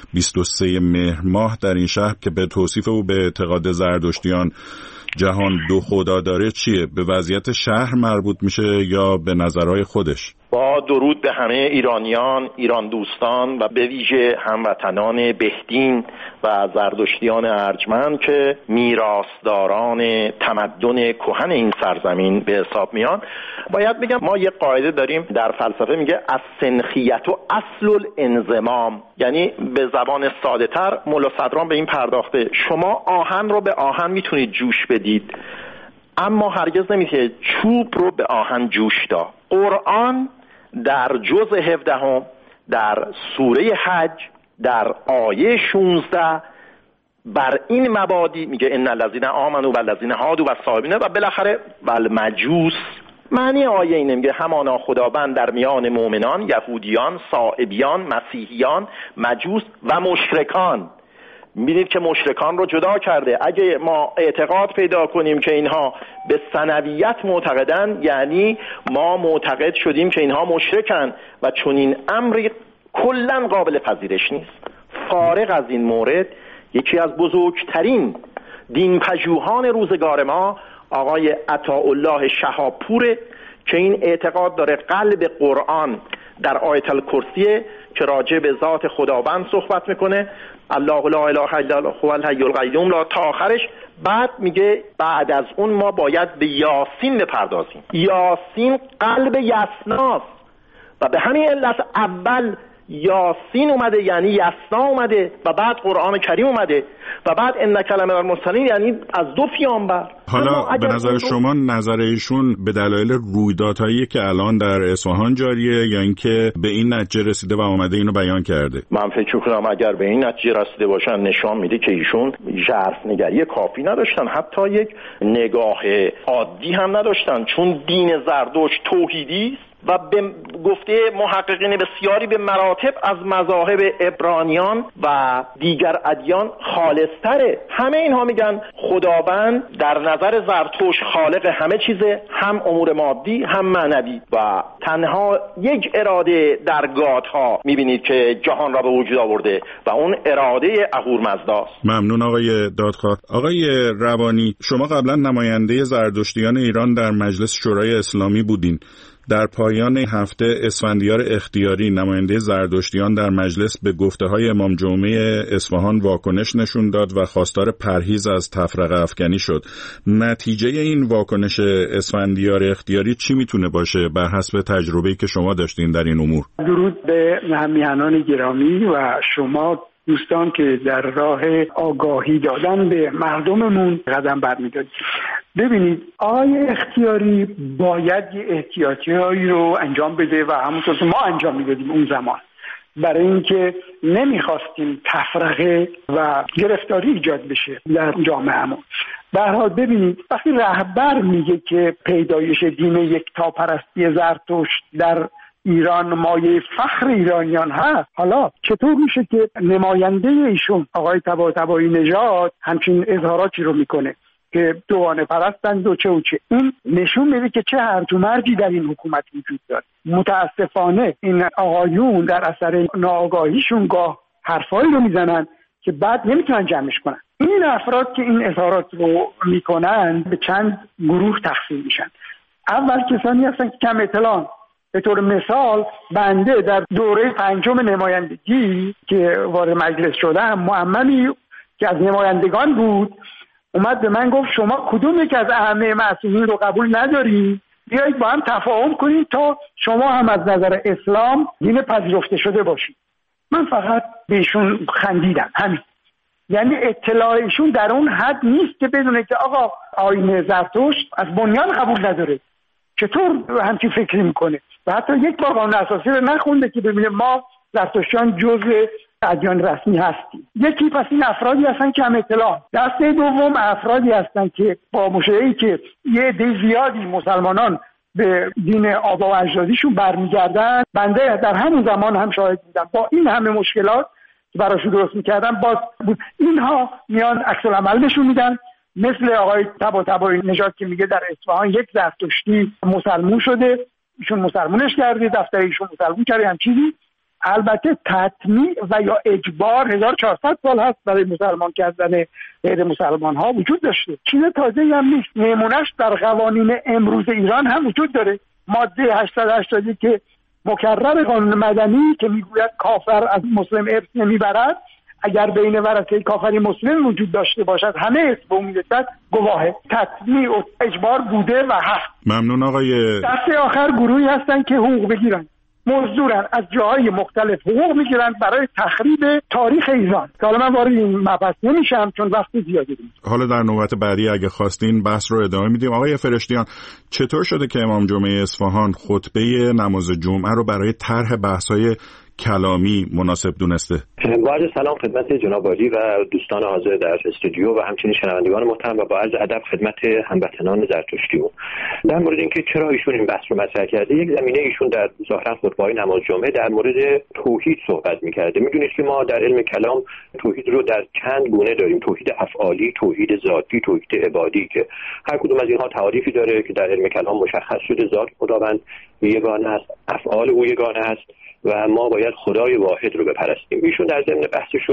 23 مهر ماه در این شهر که به توصیف او به اعتقاد زرتشتیان جهان 2 خدا داره چیه؟ به وضعیت شهر مربوط میشه یا به نظرهای خودش؟ با درود به همه ایرانیان، ایران دوستان و به ویژه هموطنان بهدین و زرتشتیان ارجمند که میراثداران تمدن کهن این سرزمین به حساب میان، باید بگم ما یه قاعده داریم در فلسفه میگه السنخیت و اصل الانضمام، یعنی به زبان ساده تر ملا صدران به این پرداخته شما آهن رو به آهن میتونید جوش بدید، اما هرگز نمیتونید چوب رو به آهن جوش داد. قرآن در جزء 17 در سوره حج در آیه 16 بر این مبادی میگه ان الذین آمنوا والذین هادوا والصابین و بالاخره والمجوس. معنی آیه اینه، میگه همانا خداوند در میان مؤمنان، یهودیان، صائبیان، مسیحیان، مجوس و مشرکان. می‌بینید که مشرکان رو جدا کرده. اگه ما اعتقاد پیدا کنیم که اینها به ثنویت معتقدن، یعنی ما معتقد شدیم که اینها مشرکن و چون این امری کلاً قابل پذیرش نیست. فارغ از این مورد، یکی از بزرگترین دینپژوهان روزگار ما آقای عطاالله شهابپور که این اعتقاد داره قلب قرآن در آیت الکرسیه که راجع به ذات خداوند صحبت میکنه، الله لا اله الا هو الحی القیوم لا تا آخرش. بعد میگه بعد از اون ما باید به یاسین بپردازیم. یاسین قلب یسناست و به همین علت اول یاسین اومده یعنی یسنا اومده و بعد قرآن کریم اومده و بعد ان کلمه المرسلین یعنی از دو پیامبر. حالا به نظر شما نظر ایشون به دلایل رویدادهایی که الان در اصفهان جاریه یا اینکه به این نتیجه رسیده و اومده اینو بیان کرده؟ من فکر می‌کنم اگر به این نتیجه رسیده باشن نشان میده که ایشون ژرف‌نگری کافی نداشتن، حتی یک نگاه عادی هم نداشتن، چون دین زردشت توحیدی است و به گفته محققین بسیاری به مراتب از مذاهب عبرانیان و دیگر ادیان خالص‌تره. همه اینها میگن خداوند در نظر زرتشت خالق همه چیزه، هم امور مادی هم معنوی و تنها یک اراده در گاتها میبینید که جهان را به وجود آورده و اون اراده اهورمزداست. ممنون آقای دادخواه. آقای روانی، شما قبلا نماینده زردشتیان ایران در مجلس شورای اسلامی بودین. در پایان هفته اسفندیار اختیاری نماینده زردشتیان در مجلس به گفته‌های امام جمعه اصفهان واکنش نشون داد و خواستار پرهیز از تفرقه افکنی شد. نتیجه این واکنش اسفندیار اختیاری چی میتونه باشه بر حسب تجربه‌ای که شما داشتین در این امور؟ درود به همیهنان گرامی و شما دوستان که در راه آگاهی دادن به مردممون قدم برمی‌دارید. ببینید آقای اختیاری باید یه احتیاطی رو انجام بده و همونطور که ما انجام میدادیم اون زمان، برای اینکه نمیخواستیم تفرقه و گرفتاری ایجاد بشه در جامعهمون. به هر حال ببینید وقتی رهبر میگه که پیدایش دین یکتاپرستی زرتشت در ایران مایه فخر ایرانیان هست، حالا چطور میشه که نماینده ایشون آقای طباطبایی نژاد همچین اظهاراتی رو میکنه که دوگانه پرستند و چه. این نشون میده که چه هرج و مرجی در این حکومت وجود داره. متاسفانه این آقایون در اثر ناآگاهیشون گاه حرفایی رو میزنن که بعد نمیتونن جمعش کنن. این افراد که این اظهارات رو میکنن به چند گروه تقسیم میشن. اول کسانی هستن که کم اطلاعن. به طور مثال بنده در دوره پنجم نمایندگی که وارد مجلس شدم، معممی که از نمایندگان بود اومد به من گفت شما کدوم یک از ائمه معصومین رو قبول نداری؟ بیایید با هم تفاهم کنید تا شما هم از نظر اسلام دین پذیرفته شده باشید. من فقط بهشون خندیدم، همین. یعنی اطلاعشون در اون حد نیست که بدونه که آقا آیین زرتشت از بنیان قبول نداره. چطور همچین فکری میکنه؟ و حتی یک بار قانون اساسی رو نخونده که ببینه ما زرتشتیان جزء ادیان رسمی هستیم. یکی پس این افرادی هستن که هم اطلاع. دسته دوم افرادی هستن که با مشاهده‌ای که یه عده زیادی مسلمانان به دین آبا و اجدادیشون برمیگردن. بنده در همون زمان هم شاهد بودم با این همه مشکلات که براشون درست میکردن باز بود. اینها میان عکس العمل نشون میدن، مثل آقای طباطبایی نژاد که میگه در اصفهان یک زرتشتی مسلمون شده، ایشون مسلمونش کرده، دفتر ایشون مسلمون کرده، هم چیزی. البته تطمیع و یا اجبار 1400 سال هست برای مسلمان کردن غیر مسلمان ها وجود داشته. چیز تازه‌ای هم نیست. نمونهش در قوانین امروز ایران هم وجود داره. ماده 880 که مکرر قانون مدنی که میگوید کافر از مسلم ارث نمیبرد، اگر بین ورثه کافری مسلم وجود داشته باشد همه اسم به امیدت گواهه. تطمیع و اجبار بوده و هست. ممنون آقای. دسته آخر گروهی هستن که حقوق بگیرن، مزدورن، از جاهای مختلف حقوق میگیرن برای تخریب تاریخ ایران. حالا من وارد این مبحث نمیشم چون وقت زیادی داریم. حالا در نوبت بعدی اگه خواستین بحث رو ادامه میدیم. آقای فرشتیان، چطور شده که امام جمعه اصفهان خطبه نماز جمعه رو برای طرح بحث‌های کلامی مناسب دونسته؟ با عرض سلام خدمت جناب عالی و دوستان حاضر در استودیو و همچنین شنوندگان محترم و با عرض ادب خدمت هموطنان زرتشتیون. در مورد اینکه چرا ایشون این بحث رو مطرح کرده، یک زمینه ایشون در ظاهرا خطبه‌های نماز جمعه در مورد توحید صحبت می‌کرده. می‌دونید که ما در علم کلام توحید رو در چند گونه داریم: توحید افعالی، توحید ذاتی، توحید عبادی، که هر کدوم از اینها تعاریفی داره که در علم کلام مشخص شده. ذات خداوند یگانه است، افعال او یگانه است و ما باید خدای واحد رو بپرستیم. ایشون در ضمن بحثشون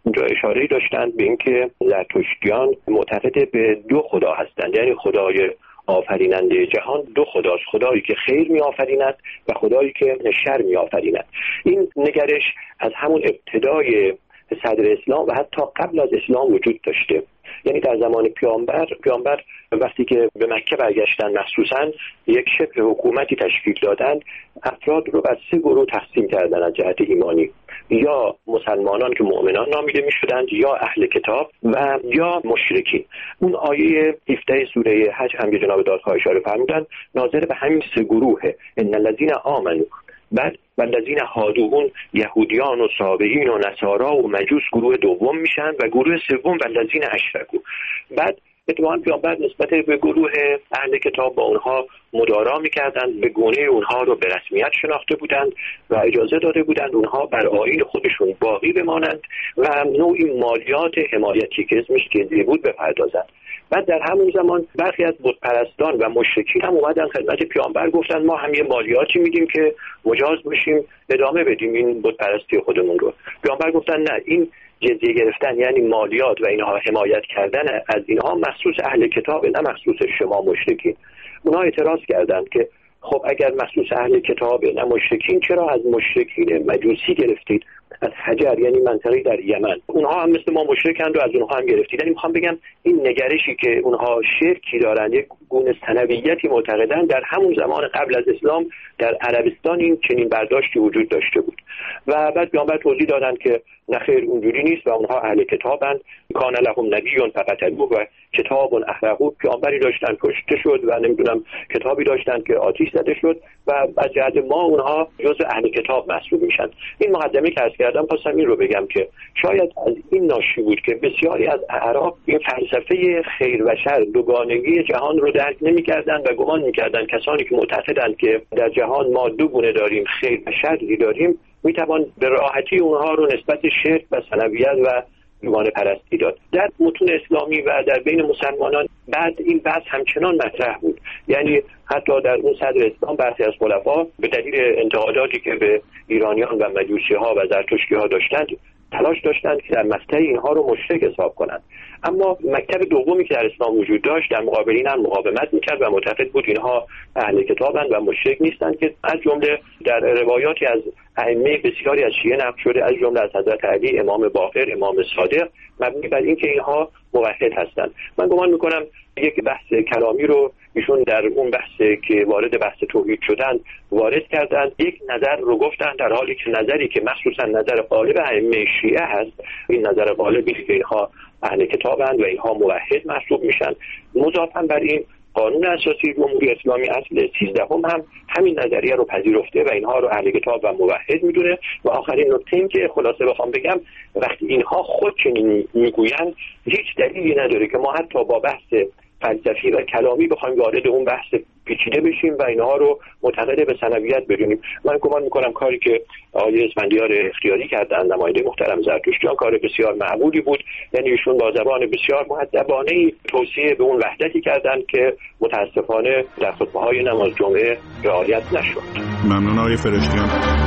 اونجا اشاره‌ای داشتند به اینکه زرتشتیان معتقد به دو خدا هستند، یعنی خدای آفریننده جهان دو خداست، خدایی که خیر می آفریند و خدایی که شر می آفریند. این نگرش از همون ابتدای صدر اسلام و حتی قبل از اسلام وجود داشته. یعنی در زمان پیامبر وقتی که به مکه برگشتن مخصوصا یک شبه حکومتی تشکیل دادند، افراد رو بر 3 گروه تقسیم کردن از جهت ایمانی، یا مسلمانان که مؤمنان نامیده می شدند، یا اهل کتاب و یا مشرکین. اون آیه 17 سوره حج هم که جناب دادخواه اشاره فرمودند ناظر به همین 3 گروهه. ان الذين آمنوا، بعد والذین هادون یهودیان و صابئین و نصارا و مجوس گروه دوم میشن و گروه سوم والذین اشرکوا. بعد اتفاقاً پیامبر نسبت به گروه اهل کتاب با اونها مدارا میکردند، به گونه اونها رو به رسمیت شناخته بودند و اجازه داده بودند اونها بر آیین خودشون باقی بمانند و نوعی مالیات حمایتی که اسمش جزیه بود بپردازند. بعد در همون زمان برخی از بتپرستان و مشرکین هم اومدن خدمت پیامبر گفتن ما هم یه مالیاتی میدیم که مجاز بشیم ادامه بدیم این بتپرستی خودمون رو. پیامبر گفتن نه، این جزیه گرفتن یعنی مالیات و اینها حمایت کردن از اینها مخصوص اهل کتاب، نه مخصوص شما مشرکین. اونها اعتراض کردند که خب اگر مخصوص اهل کتاب نه مشرکین، چرا از مشرکین مجوسی گرفتید؟ از حجر یعنی منطقه در یمن، اونها هم مثل ما مشرکند و از اونها هم گرفتید. یعنی میخوام بگم این نگرشی که اونها شرکی دارن، یک گونه ثنویتی معتقدن، در همون زمان قبل از اسلام در عربستان این چنین برداشتی وجود داشته بود. و بعد پیامبر توضیح دادن که نخیر اونجوری نیست و اونها اهل کتابند. کان لهم نبی فقتلوه و کتاب احرقوه، پیامبری داشتن کشته شد و نمیدونم کتابی داشتن که آتش زده شد و از جهت ما اونها جزء اهل کتاب محسوب میشن. این مقدمه که عرض کردم خواستم این رو بگم که شاید از این ناشی بود که بسیاری از اعراب این فلسفه خیر و شر، دوگانگی جهان رو درک نمی‌کردند و گمان می‌کردند کسانی که معتقدند که در جهان ما دو گونه داریم، خیر و شری داریم، میتوان به راحتی اونها رو نسبت شرک و ثنویت و دوگانه پرستی داد. در متون اسلامی و در بین مسلمانان بعد این بحث همچنان مطرح بود. یعنی حتی در اون صدر اسلام برخی از خلفا به دلیل انتقاداتی که به ایرانیان و مجوسی ها و زرتشتی ها داشتند تلاش داشتند که در مقطع اینها رو مشرک حساب کنند. اما مکتب دومی که در اسلام وجود داشت در مقابل این هم مقاومت میکرد و معتقد بود اینها اهل کتابند و مشرک نیستند، که از جمله در روایاتی از ائمه بسیاری از شیعه نقل شده، از جمله از حضرت علی، امام باقر، امام صادق، مبنی بر اینکه اینها موحد هستند. من گمان میکنم یک بحث کلامی رو ایشون در اون بحثی که وارد بحث توحید شدن وارد کردن، یک نظر رو گفتن، در حالی که نظری که مخصوصا نظر غالب ائمه شیعه هست، این نظر غالبی که اینها اهل کتابند و اینها موحد محسوب میشن. مضافاً بر این قانون اساسی جمهوری اسلامی اصل 13 هم همین نظریه رو پذیرفته و اینها رو اهل کتاب و موحد میدونه. و آخرین نکته این که خلاصه بخوام بگم، وقتی اینها خود چنین میگویند هیچ دلیلی نداره که ما حتی با بحث فلسفی و کلامی بخوایم وارد اون بحث پیچیده بشیم و اینها رو معتقد به ثنویت بدونیم. من گمان میکنم کاری که آقای اسفندیار اختیاری کردن، نماینده محترم زرتشتیان، کار بسیار معمولی بود. یعنی ایشون با زبان بسیار مؤدبانه توصیه به اون وحدتی کردن که متاسفانه در خطبه‌های نماز جمعه رعایت نشد. ممنون آقای فرشتیان.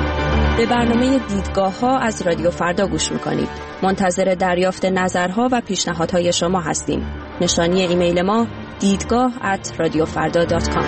به برنامه دیدگاه ها از رادیو فردا گوش میکنید. منتظر دریافت نظرها و پیشنهادهای شما هستیم. نشانی ایمیل ما دیدگاه@radiofarda.com.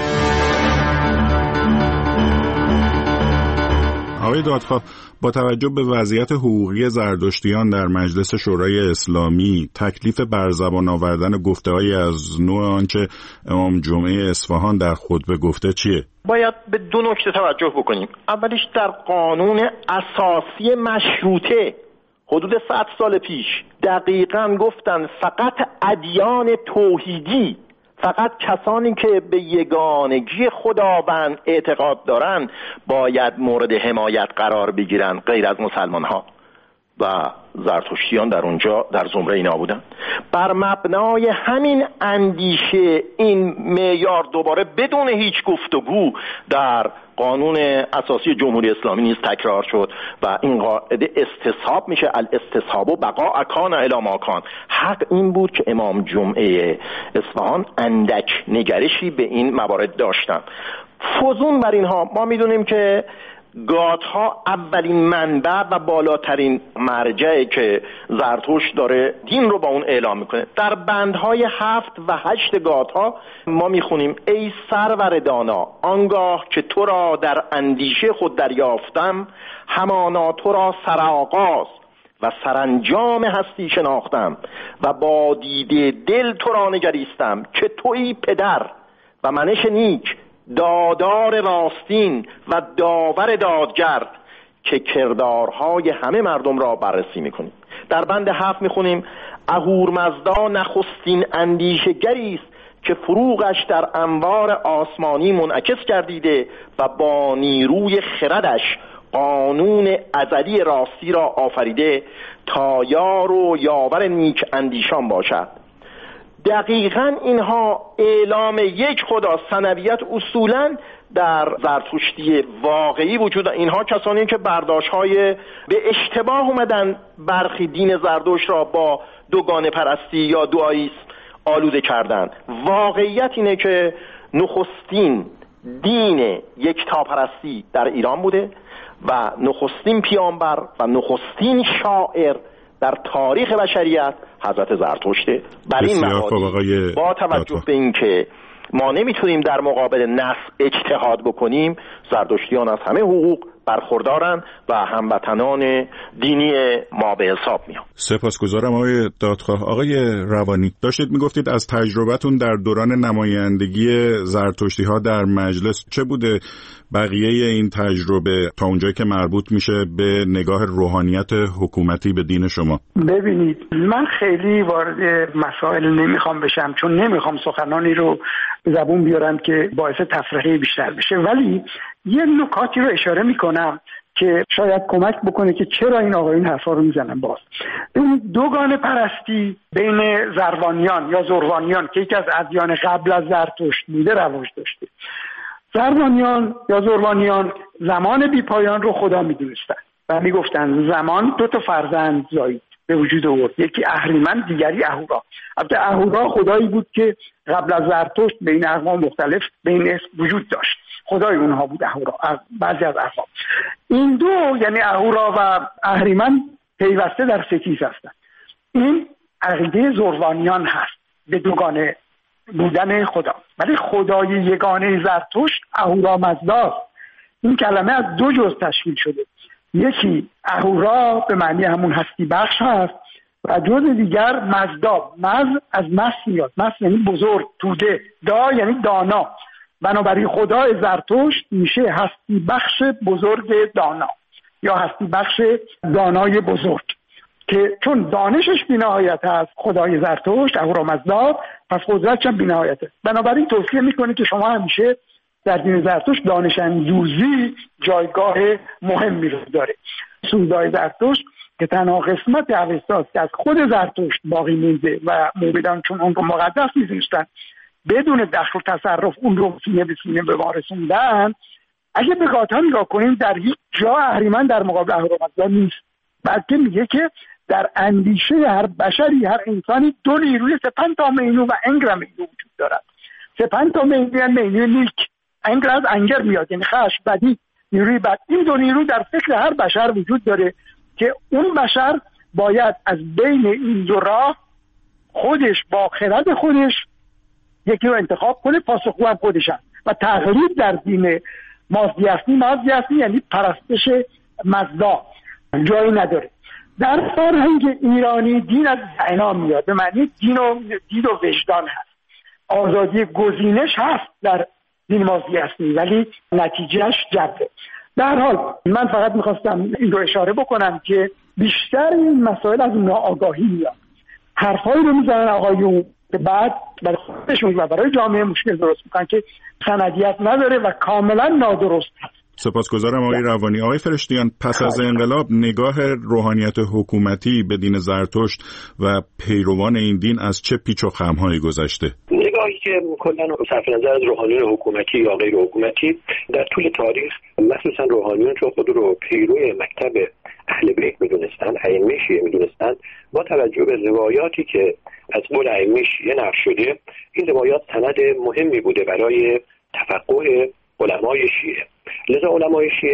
آقای دادخواه، با توجه به وضعیت حقوقی زردشتیان در مجلس شورای اسلامی، تکلیف بر زبان آوردن گفته‌هایی از نوع آنچه امام جمعه اصفهان در خطبه گفته چیه؟ باید به دو نکته توجه بکنیم. اولیش در قانون اساسی مشروطه حدود 100 سال پیش دقیقاً گفتن فقط ادیان توحیدی، فقط کسانی که به یگانگی خداوند اعتقاد دارند باید مورد حمایت قرار بگیرند، غیر از مسلمان ها. و زرتشتیان در اونجا در زمره اینا بودن. بر مبنای همین اندیشه این معیار دوباره بدون هیچ گفتگو در قانون اساسی جمهوری اسلامی نیز تکرار شد و این قاعده استصحاب میشه، الاستصحاب و بقاء کان الی ما کان. حق این بود که امام جمعه اصفهان اندک نگرشی به این موارد داشتن. فزون بر اینها ما میدونیم که گاتها اولین منبع و بالاترین مرجعی که زرتشت داره دین رو با اون اعلام میکنه. در بندهای 7 و 8 گاتها ما میخونیم ای سرور دانا آنگاه که تو را در اندیشه خود دریافتم، همانا تو را سرآغاز و سرانجام هستی شناختم و با دیده دل تو را نگریستم که تویی پدر و منش نیک، دادار راستین و داور دادگر که کردارهای همه مردم را بررسی میکنیم. در بند 7 میخونیم اهورمزدا نخستین اندیشگری است که فروغش در انوار آسمانی منعکس گردیده و با نیروی خردش قانون ازلی راستی را آفریده تا یار و یاور نیک اندیشان باشد. دقیقاً اینها اعلام یک خدا ثنویت اصولاً در زرتشتی واقعی وجود. اینها کسانی که برداشت‌های به اشتباه اومدن برخی دین زردشت را با دوگانه پرستی یا دعاییسم آلوده کردند. واقعیت اینه که نخستین دین یکتاپرستی در ایران بوده و نخستین پیامبر و نخستین شاعر در تاریخ بشریت حضرت زرتشته. بر این مبادی با توجه به این که ما نمیتونیم در مقابل نص اجتهاد بکنیم، زرتشتیان از همه حقوق برخوردارن و هموطنان دینی ما به حساب میان. سپاسگزارم آقای دادخواه. آقای روانی، داشتید میگفتید از تجربتون در دوران نمایندگی زرتشتی ها در مجلس چه بوده بقیه این تجربه تا اونجایی که مربوط میشه به نگاه روحانیت حکومتی به دین شما؟ ببینید، من خیلی وارد مسائل نمیخوام بشم چون نمیخوام سخنانی رو به زبون بیارم که باعث تفرقه بیشتر بشه، ولی یه نکاتی رو اشاره میکنم که شاید کمک بکنه که چرا این آقایون حرفا رو میزنن. باز این دوگانه پرستی بین زروانیان یا زروانیان که یکی از ادیان قبل از زرتشت بوده رواج داشته. زروانیان یا زروانیان زمان بی پایان رو خدا میدونستن و میگفتن زمان 2 فرزند زایید به وجود آورد، یکی اهریمن دیگری اهورا. البته اهورا خدایی بود که قبل از زرتشت بین اقوام مختلف بین اسم وجود داشت، خدای اونها بود اهورا. بعضی از اقوام این دو یعنی اهورا و اهریمن پیوسته در ستیز هستند. این عقیده زروانیان هست به دوگانه بودن خدا، ولی خدای یگانه زرتشت اهورامزدا. این کلمه از 2 جزء تشکیل شده، یکی اهورا به معنی همون هستی بخش هست و جزء دیگر مزدا. مز از مس میاد، مس یعنی بزرگ، توده، دا یعنی دانا. بنابراین خدای زرتشت میشه هستی بخش بزرگ دانا یا هستی بخش دانای بزرگ که چون دانشش بی‌نهایت هست خدای زرتشت اهورامزدا، پس قدرتش هم بی‌نهایت است. بنابراین توصیه میکنه که شما همیشه در دین زرتشت دانش اندوزی جایگاه مهمی رو داره. سودای زرتشت که تنها قسمت اوستاست که از خود زرتشت باقی مونده و موبدان چون اون رو مقدس می‌دونستن بدون دخل و تصرف اون رو سینه به سینه به ما رسوندن. اگه به قاطع نگاه کنیم در هیچ جا اهریمن در مقابل اهورامزدا نیست، بلکه میگه که در اندیشه هر بشری، هر انسانی 2 نیروی سپنتا مینو و انگر مینو وجود دارد. سپنتا مینو نیک، انگر از انگر میاد یعنی خشم، بدی، نیروی بد. این 2 نیرو در فکر هر بشر وجود داره که اون بشر باید از بین این 2 راه خودش با خرد خودش یکی رو انتخاب کنه، پاسخگو هم خودش هست. و تقلید در دین مازدیستی یعنی پرستش مزدا جایی نداره. در فرهنگ ایرانی دین از زعنا میاد، به معنی دین و وجدان هست. آزادی گزینش هست در دین مازدیستی ولی نتیجهش جبره. در حال من فقط میخواستم این رو اشاره بکنم که بیشتر این مسائل از ناآگاهی میاد. حرفایی رو میزنن آقایون که بعد برای خودشون و برای جامعه مشکل درست میکنن که سندیت نداره و کاملا نادرست هست. سپاسگزارم آقای روانی. آقای فرشتیان، پس از انقلاب نگاه روحانیت حکومتی به دین زرتشت و پیروان این دین از چه پیچ و خم‌هایی گذشته؟ نگاهی که کلاً صرف نظر از روحانیون حکومتی یا غیر حکومتی در طول تاریخ، مخصوصا روحانیون چون خود رو پیرو مکتب اهل بیت میدونستن، ائمه شیعه میدونستن، با توجه به روایاتی که از قول ائمه شیعه نقل شده، این روایات سند مهمی بوده برای تفقه علمای شیعه. لذا علمای شیعه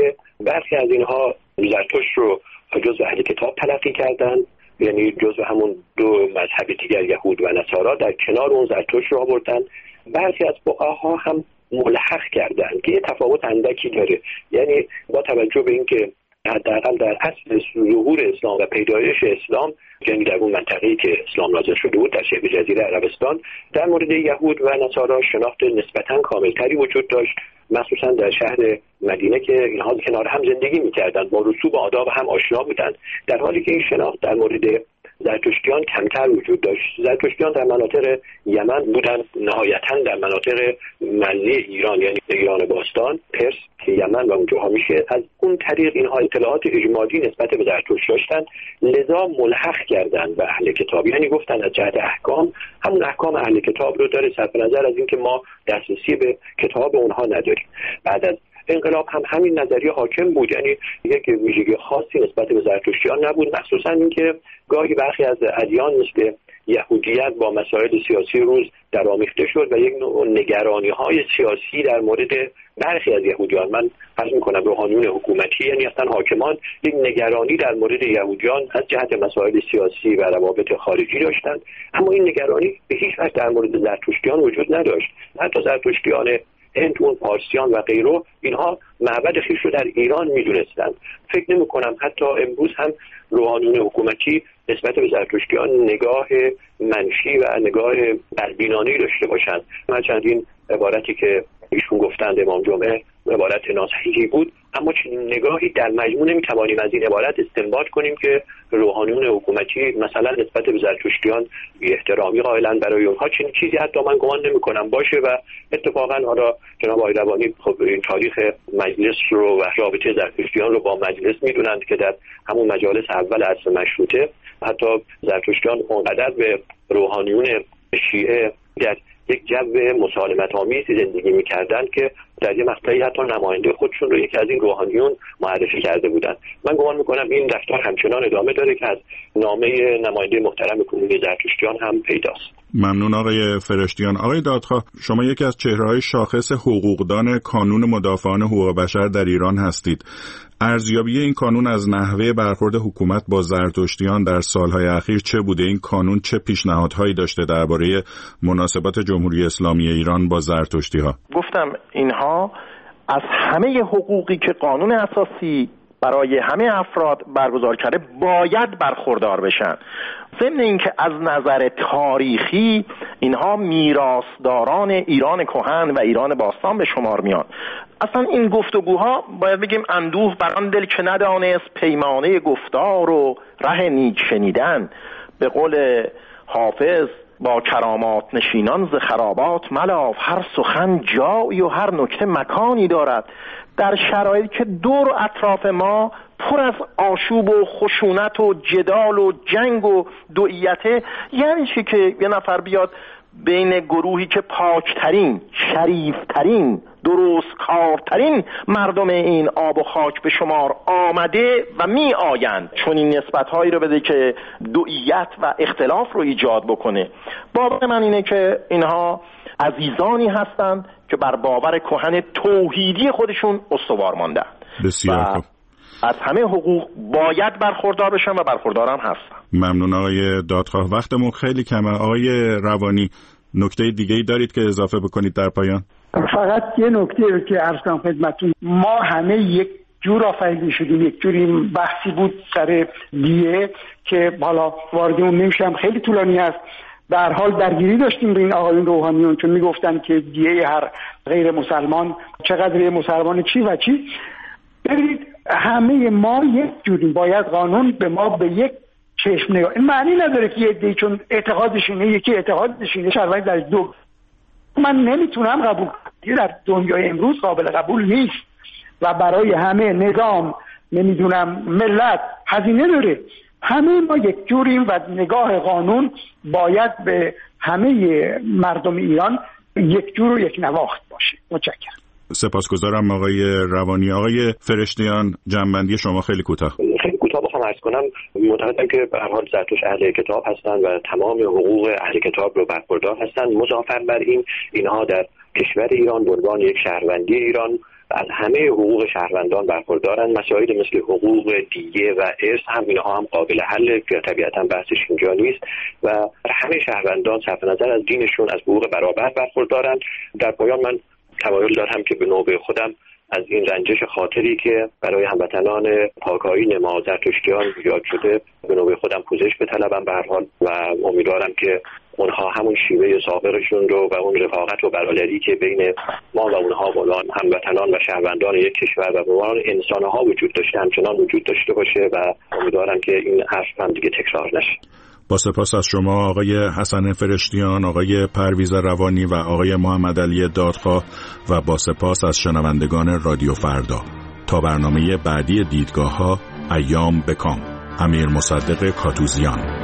برخی از اینها زرتشت رو جزو اهل کتاب تلقی کردن، یعنی جزو همون دو مذهب دیگر یهود و نصارا در کنار اون زرتشت رو آوردن. برخی از فقها هم ملحق کردن که یه تفاوت اندکی داره، یعنی با توجه به اینکه حداقل در اصل ظهور اسلام و پیدایش اسلام، یعنی در اون منطقه‌ای که اسلام نازل شده بود در شبه جزیره عربستان، در مورد یهود و نصارا شناخت نسبتاً کاملتری وجود داشت، مخصوصا در شهر مدینه که اینها کنار هم زندگی می‌کردند، با رسوم و آداب هم آشنا بودند، در حالی که این شناخت در مورد زرتشتیان کمتر وجود داشت. زرتشتیان در مناطق یمن بودن، نهایتاً در مناطق ملی ایران، یعنی ایران باستان، پرس که یمن و اونجاها میشه، از اون طریق اینها اطلاعات اجمالی نسبت به زرتشت داشتن، لذا ملحق کردن به اهل کتاب، یعنی گفتن از جهت احکام همون احکام اهل کتاب رو داره، صرف نظر از اینکه ما دسترسی به کتاب اونها نداریم. بعد از انقلاب هم همین نظریه حاکم بود، یعنی یک ویژگی خاصی نسبت به زرتشتیان نبود، مخصوصا اینکه گاهی برخی از ادیان مثل یهودیت با مسائل سیاسی روز درآمیخته شد و یک نوع نگرانی‌های سیاسی در مورد برخی از یهودیان، من فرض می‌کنم روحانیون حکومتی یعنی اصلا حاکمان، یک نگرانی در مورد یهودیان از جهت مسائل سیاسی و روابط خارجی داشتند، اما این نگرانی به هیچ وجه در مورد زرتشتیان وجود نداشت. حتی زرتشتیان هند، اون پارسیان و غیره، اینها معبد خویش رو در ایران میدونستند. فکر نمی کنم حتی امروز هم روحانیون حکومتی نسبت به زرتشتیان نگاه منفی و نگاه بدبینانه‌ای داشته باشند. هرچند این عبارتی که ایشون گفتند امام جمعه عبارت ناصحیحی بود، اما چنین نگاهی در مجموع نمیتوانیم از این عبارت استنباط کنیم که روحانیون حکومتی مثلا نسبت به زرتشتیان بی احترامی قائلن. برای اونها چنین چیزی حتی من گمان نمی‌کنم باشه و اتفاقا حالا جناب آقای روانی خب این تاریخ مجلس رو و رابطه زرتشتیان رو با مجلس میدونند که در همون مجالس اول عصر مشروطه حتی زرتشتیان اونقدر به روحانیون شیعه در یک جو مسالمت آمیزی زندگی می‌کردند که در یه مقطعی حتی نماینده خودشون رو یکی از این روحانیون معرفی کرده بودند. من گمان می‌کنم این رفتار همچنان ادامه داره که از نامه نماینده محترم کنونی زرتشتیان هم پیداست. ممنون آقای فرشتیان. آقای دادخواه، شما یکی از چهره‌های شاخص حقوقدان کانون مدافعان حقوق بشر در ایران هستید. ارزیابی این کانون از نحوه برخورد حکومت با زرتشتیان در سالهای اخیر چه بوده؟ این کانون چه پیشنهادهایی داشته درباره مناسبات جمهوری اسلامی ایران با زرتشتی‌ها؟ گفتم اینها از همه حقوقی که قانون اساسی برای همه افراد برگزار کرده باید برخوردار بشن. ضمن اینکه از نظر تاریخی اینها میراثداران ایران کهن و ایران باستان به شمار میان. اصلا این گفتگوها باید بگیم اندوه بر آن دل که ندانست پیمانه گفتار و ره نیک شنیدن. به قول حافظ با کرامات نشینان ز خرابات ملاف، هر سخن جایی و هر نکته مکانی دارد. در شرایطی که دور و اطراف ما پر از آشوب و خشونت و جدال و جنگ و دوئیته، یعنی چی که یه نفر بیاد بین گروهی که پاکترین، شریفترین، درست کارترین مردم این آب و خاک به شمار آمده و می آیند، چون این نسبت‌هایی رو بده که دوئیت و اختلاف رو ایجاد بکنه. باور من اینه که اینها عزیزانی هستند که بر باور کهن توحیدی خودشون استوار ماندن. بسیار خوب. از همه حقوق باید برخوردار بشن و برخوردارم هستن. ممنون آقای دادخواه. وقتمون خیلی کمه. آقای روانی، نکته دیگه‌ای دارید که اضافه بکنید در پایان؟ فقط یه نکته رو که عرض کنم خدمتتون، ما همه یک جور آفریده شدیم، یک جوری بحثی بود سر دیه که حالا وارد اون نمیشم، خیلی طولانی است. در حال درگیری داشتیم بین آقایون روحانیون که میگفتن که دیه هر غیر مسلمان چقدر مسلمان چی و چی. ببینید همه ما یک جوریم، باید قانون به ما به یک چشم نگاه. این معنی نداره که یه دی چون اعتقادش اینه یکی اعتقادش اینه شرایط در دو من نمیتونم قبول کنم. در دنیای امروز قابل قبول نیست و برای همه نظام نمیدونم ملت هزینه داره. همه ما یک جوریم و نگاه قانون باید به همه مردم ایران یک جور و یک نواخت باشه. متشکرم. سپاسگزارم آقای روانی. آقای فرشتیان، جنبندی شما خیلی کوتاه. خیلی کوتاه بخوام عرض کنم، معتقدم که به هر حال زرتشت اهل کتاب هستند و تمام حقوق اهل کتاب رو برخوردار هستند. مضافاً بر این، اینها در کشور ایران به عنوان یک شهروندی ایران از همه حقوق شهروندان برخوردارن. مسائل مثل حقوق دیگه و ارث هم اینها هم قابل حل که طبیعتا بحثش اینجا نیست و همه شهروندان صرف نظر از دینشون از حقوق برابر برخوردارن. در پایان من تمایل دارم که به نوبه خودم از این رنجش خاطری که برای هموطنان پاکایین ما زرتشتیان ایجاد شده به نوبه خودم پوزش بطلبم به هر حال و امیدوارم که اونها همون شیوه سابقشون رو و اون رفاقت و برادری که بین ما و اونها به عنوان هموطنان و شهروندان یک کشور و به عنوان انسان‌ها وجود داشته همچنان وجود داشته باشه و امیدوارم که این حرف هم دیگه تکرار نشه. با سپاس از شما آقای حسن فرشتیان، آقای پرویز روانی و آقای محمد علی دادخواه و با سپاس از شنوندگان رادیو فردا. تا برنامه بعدی دیدگاه‌ها، ایام بکام. امیر مصدق کاتوزیان.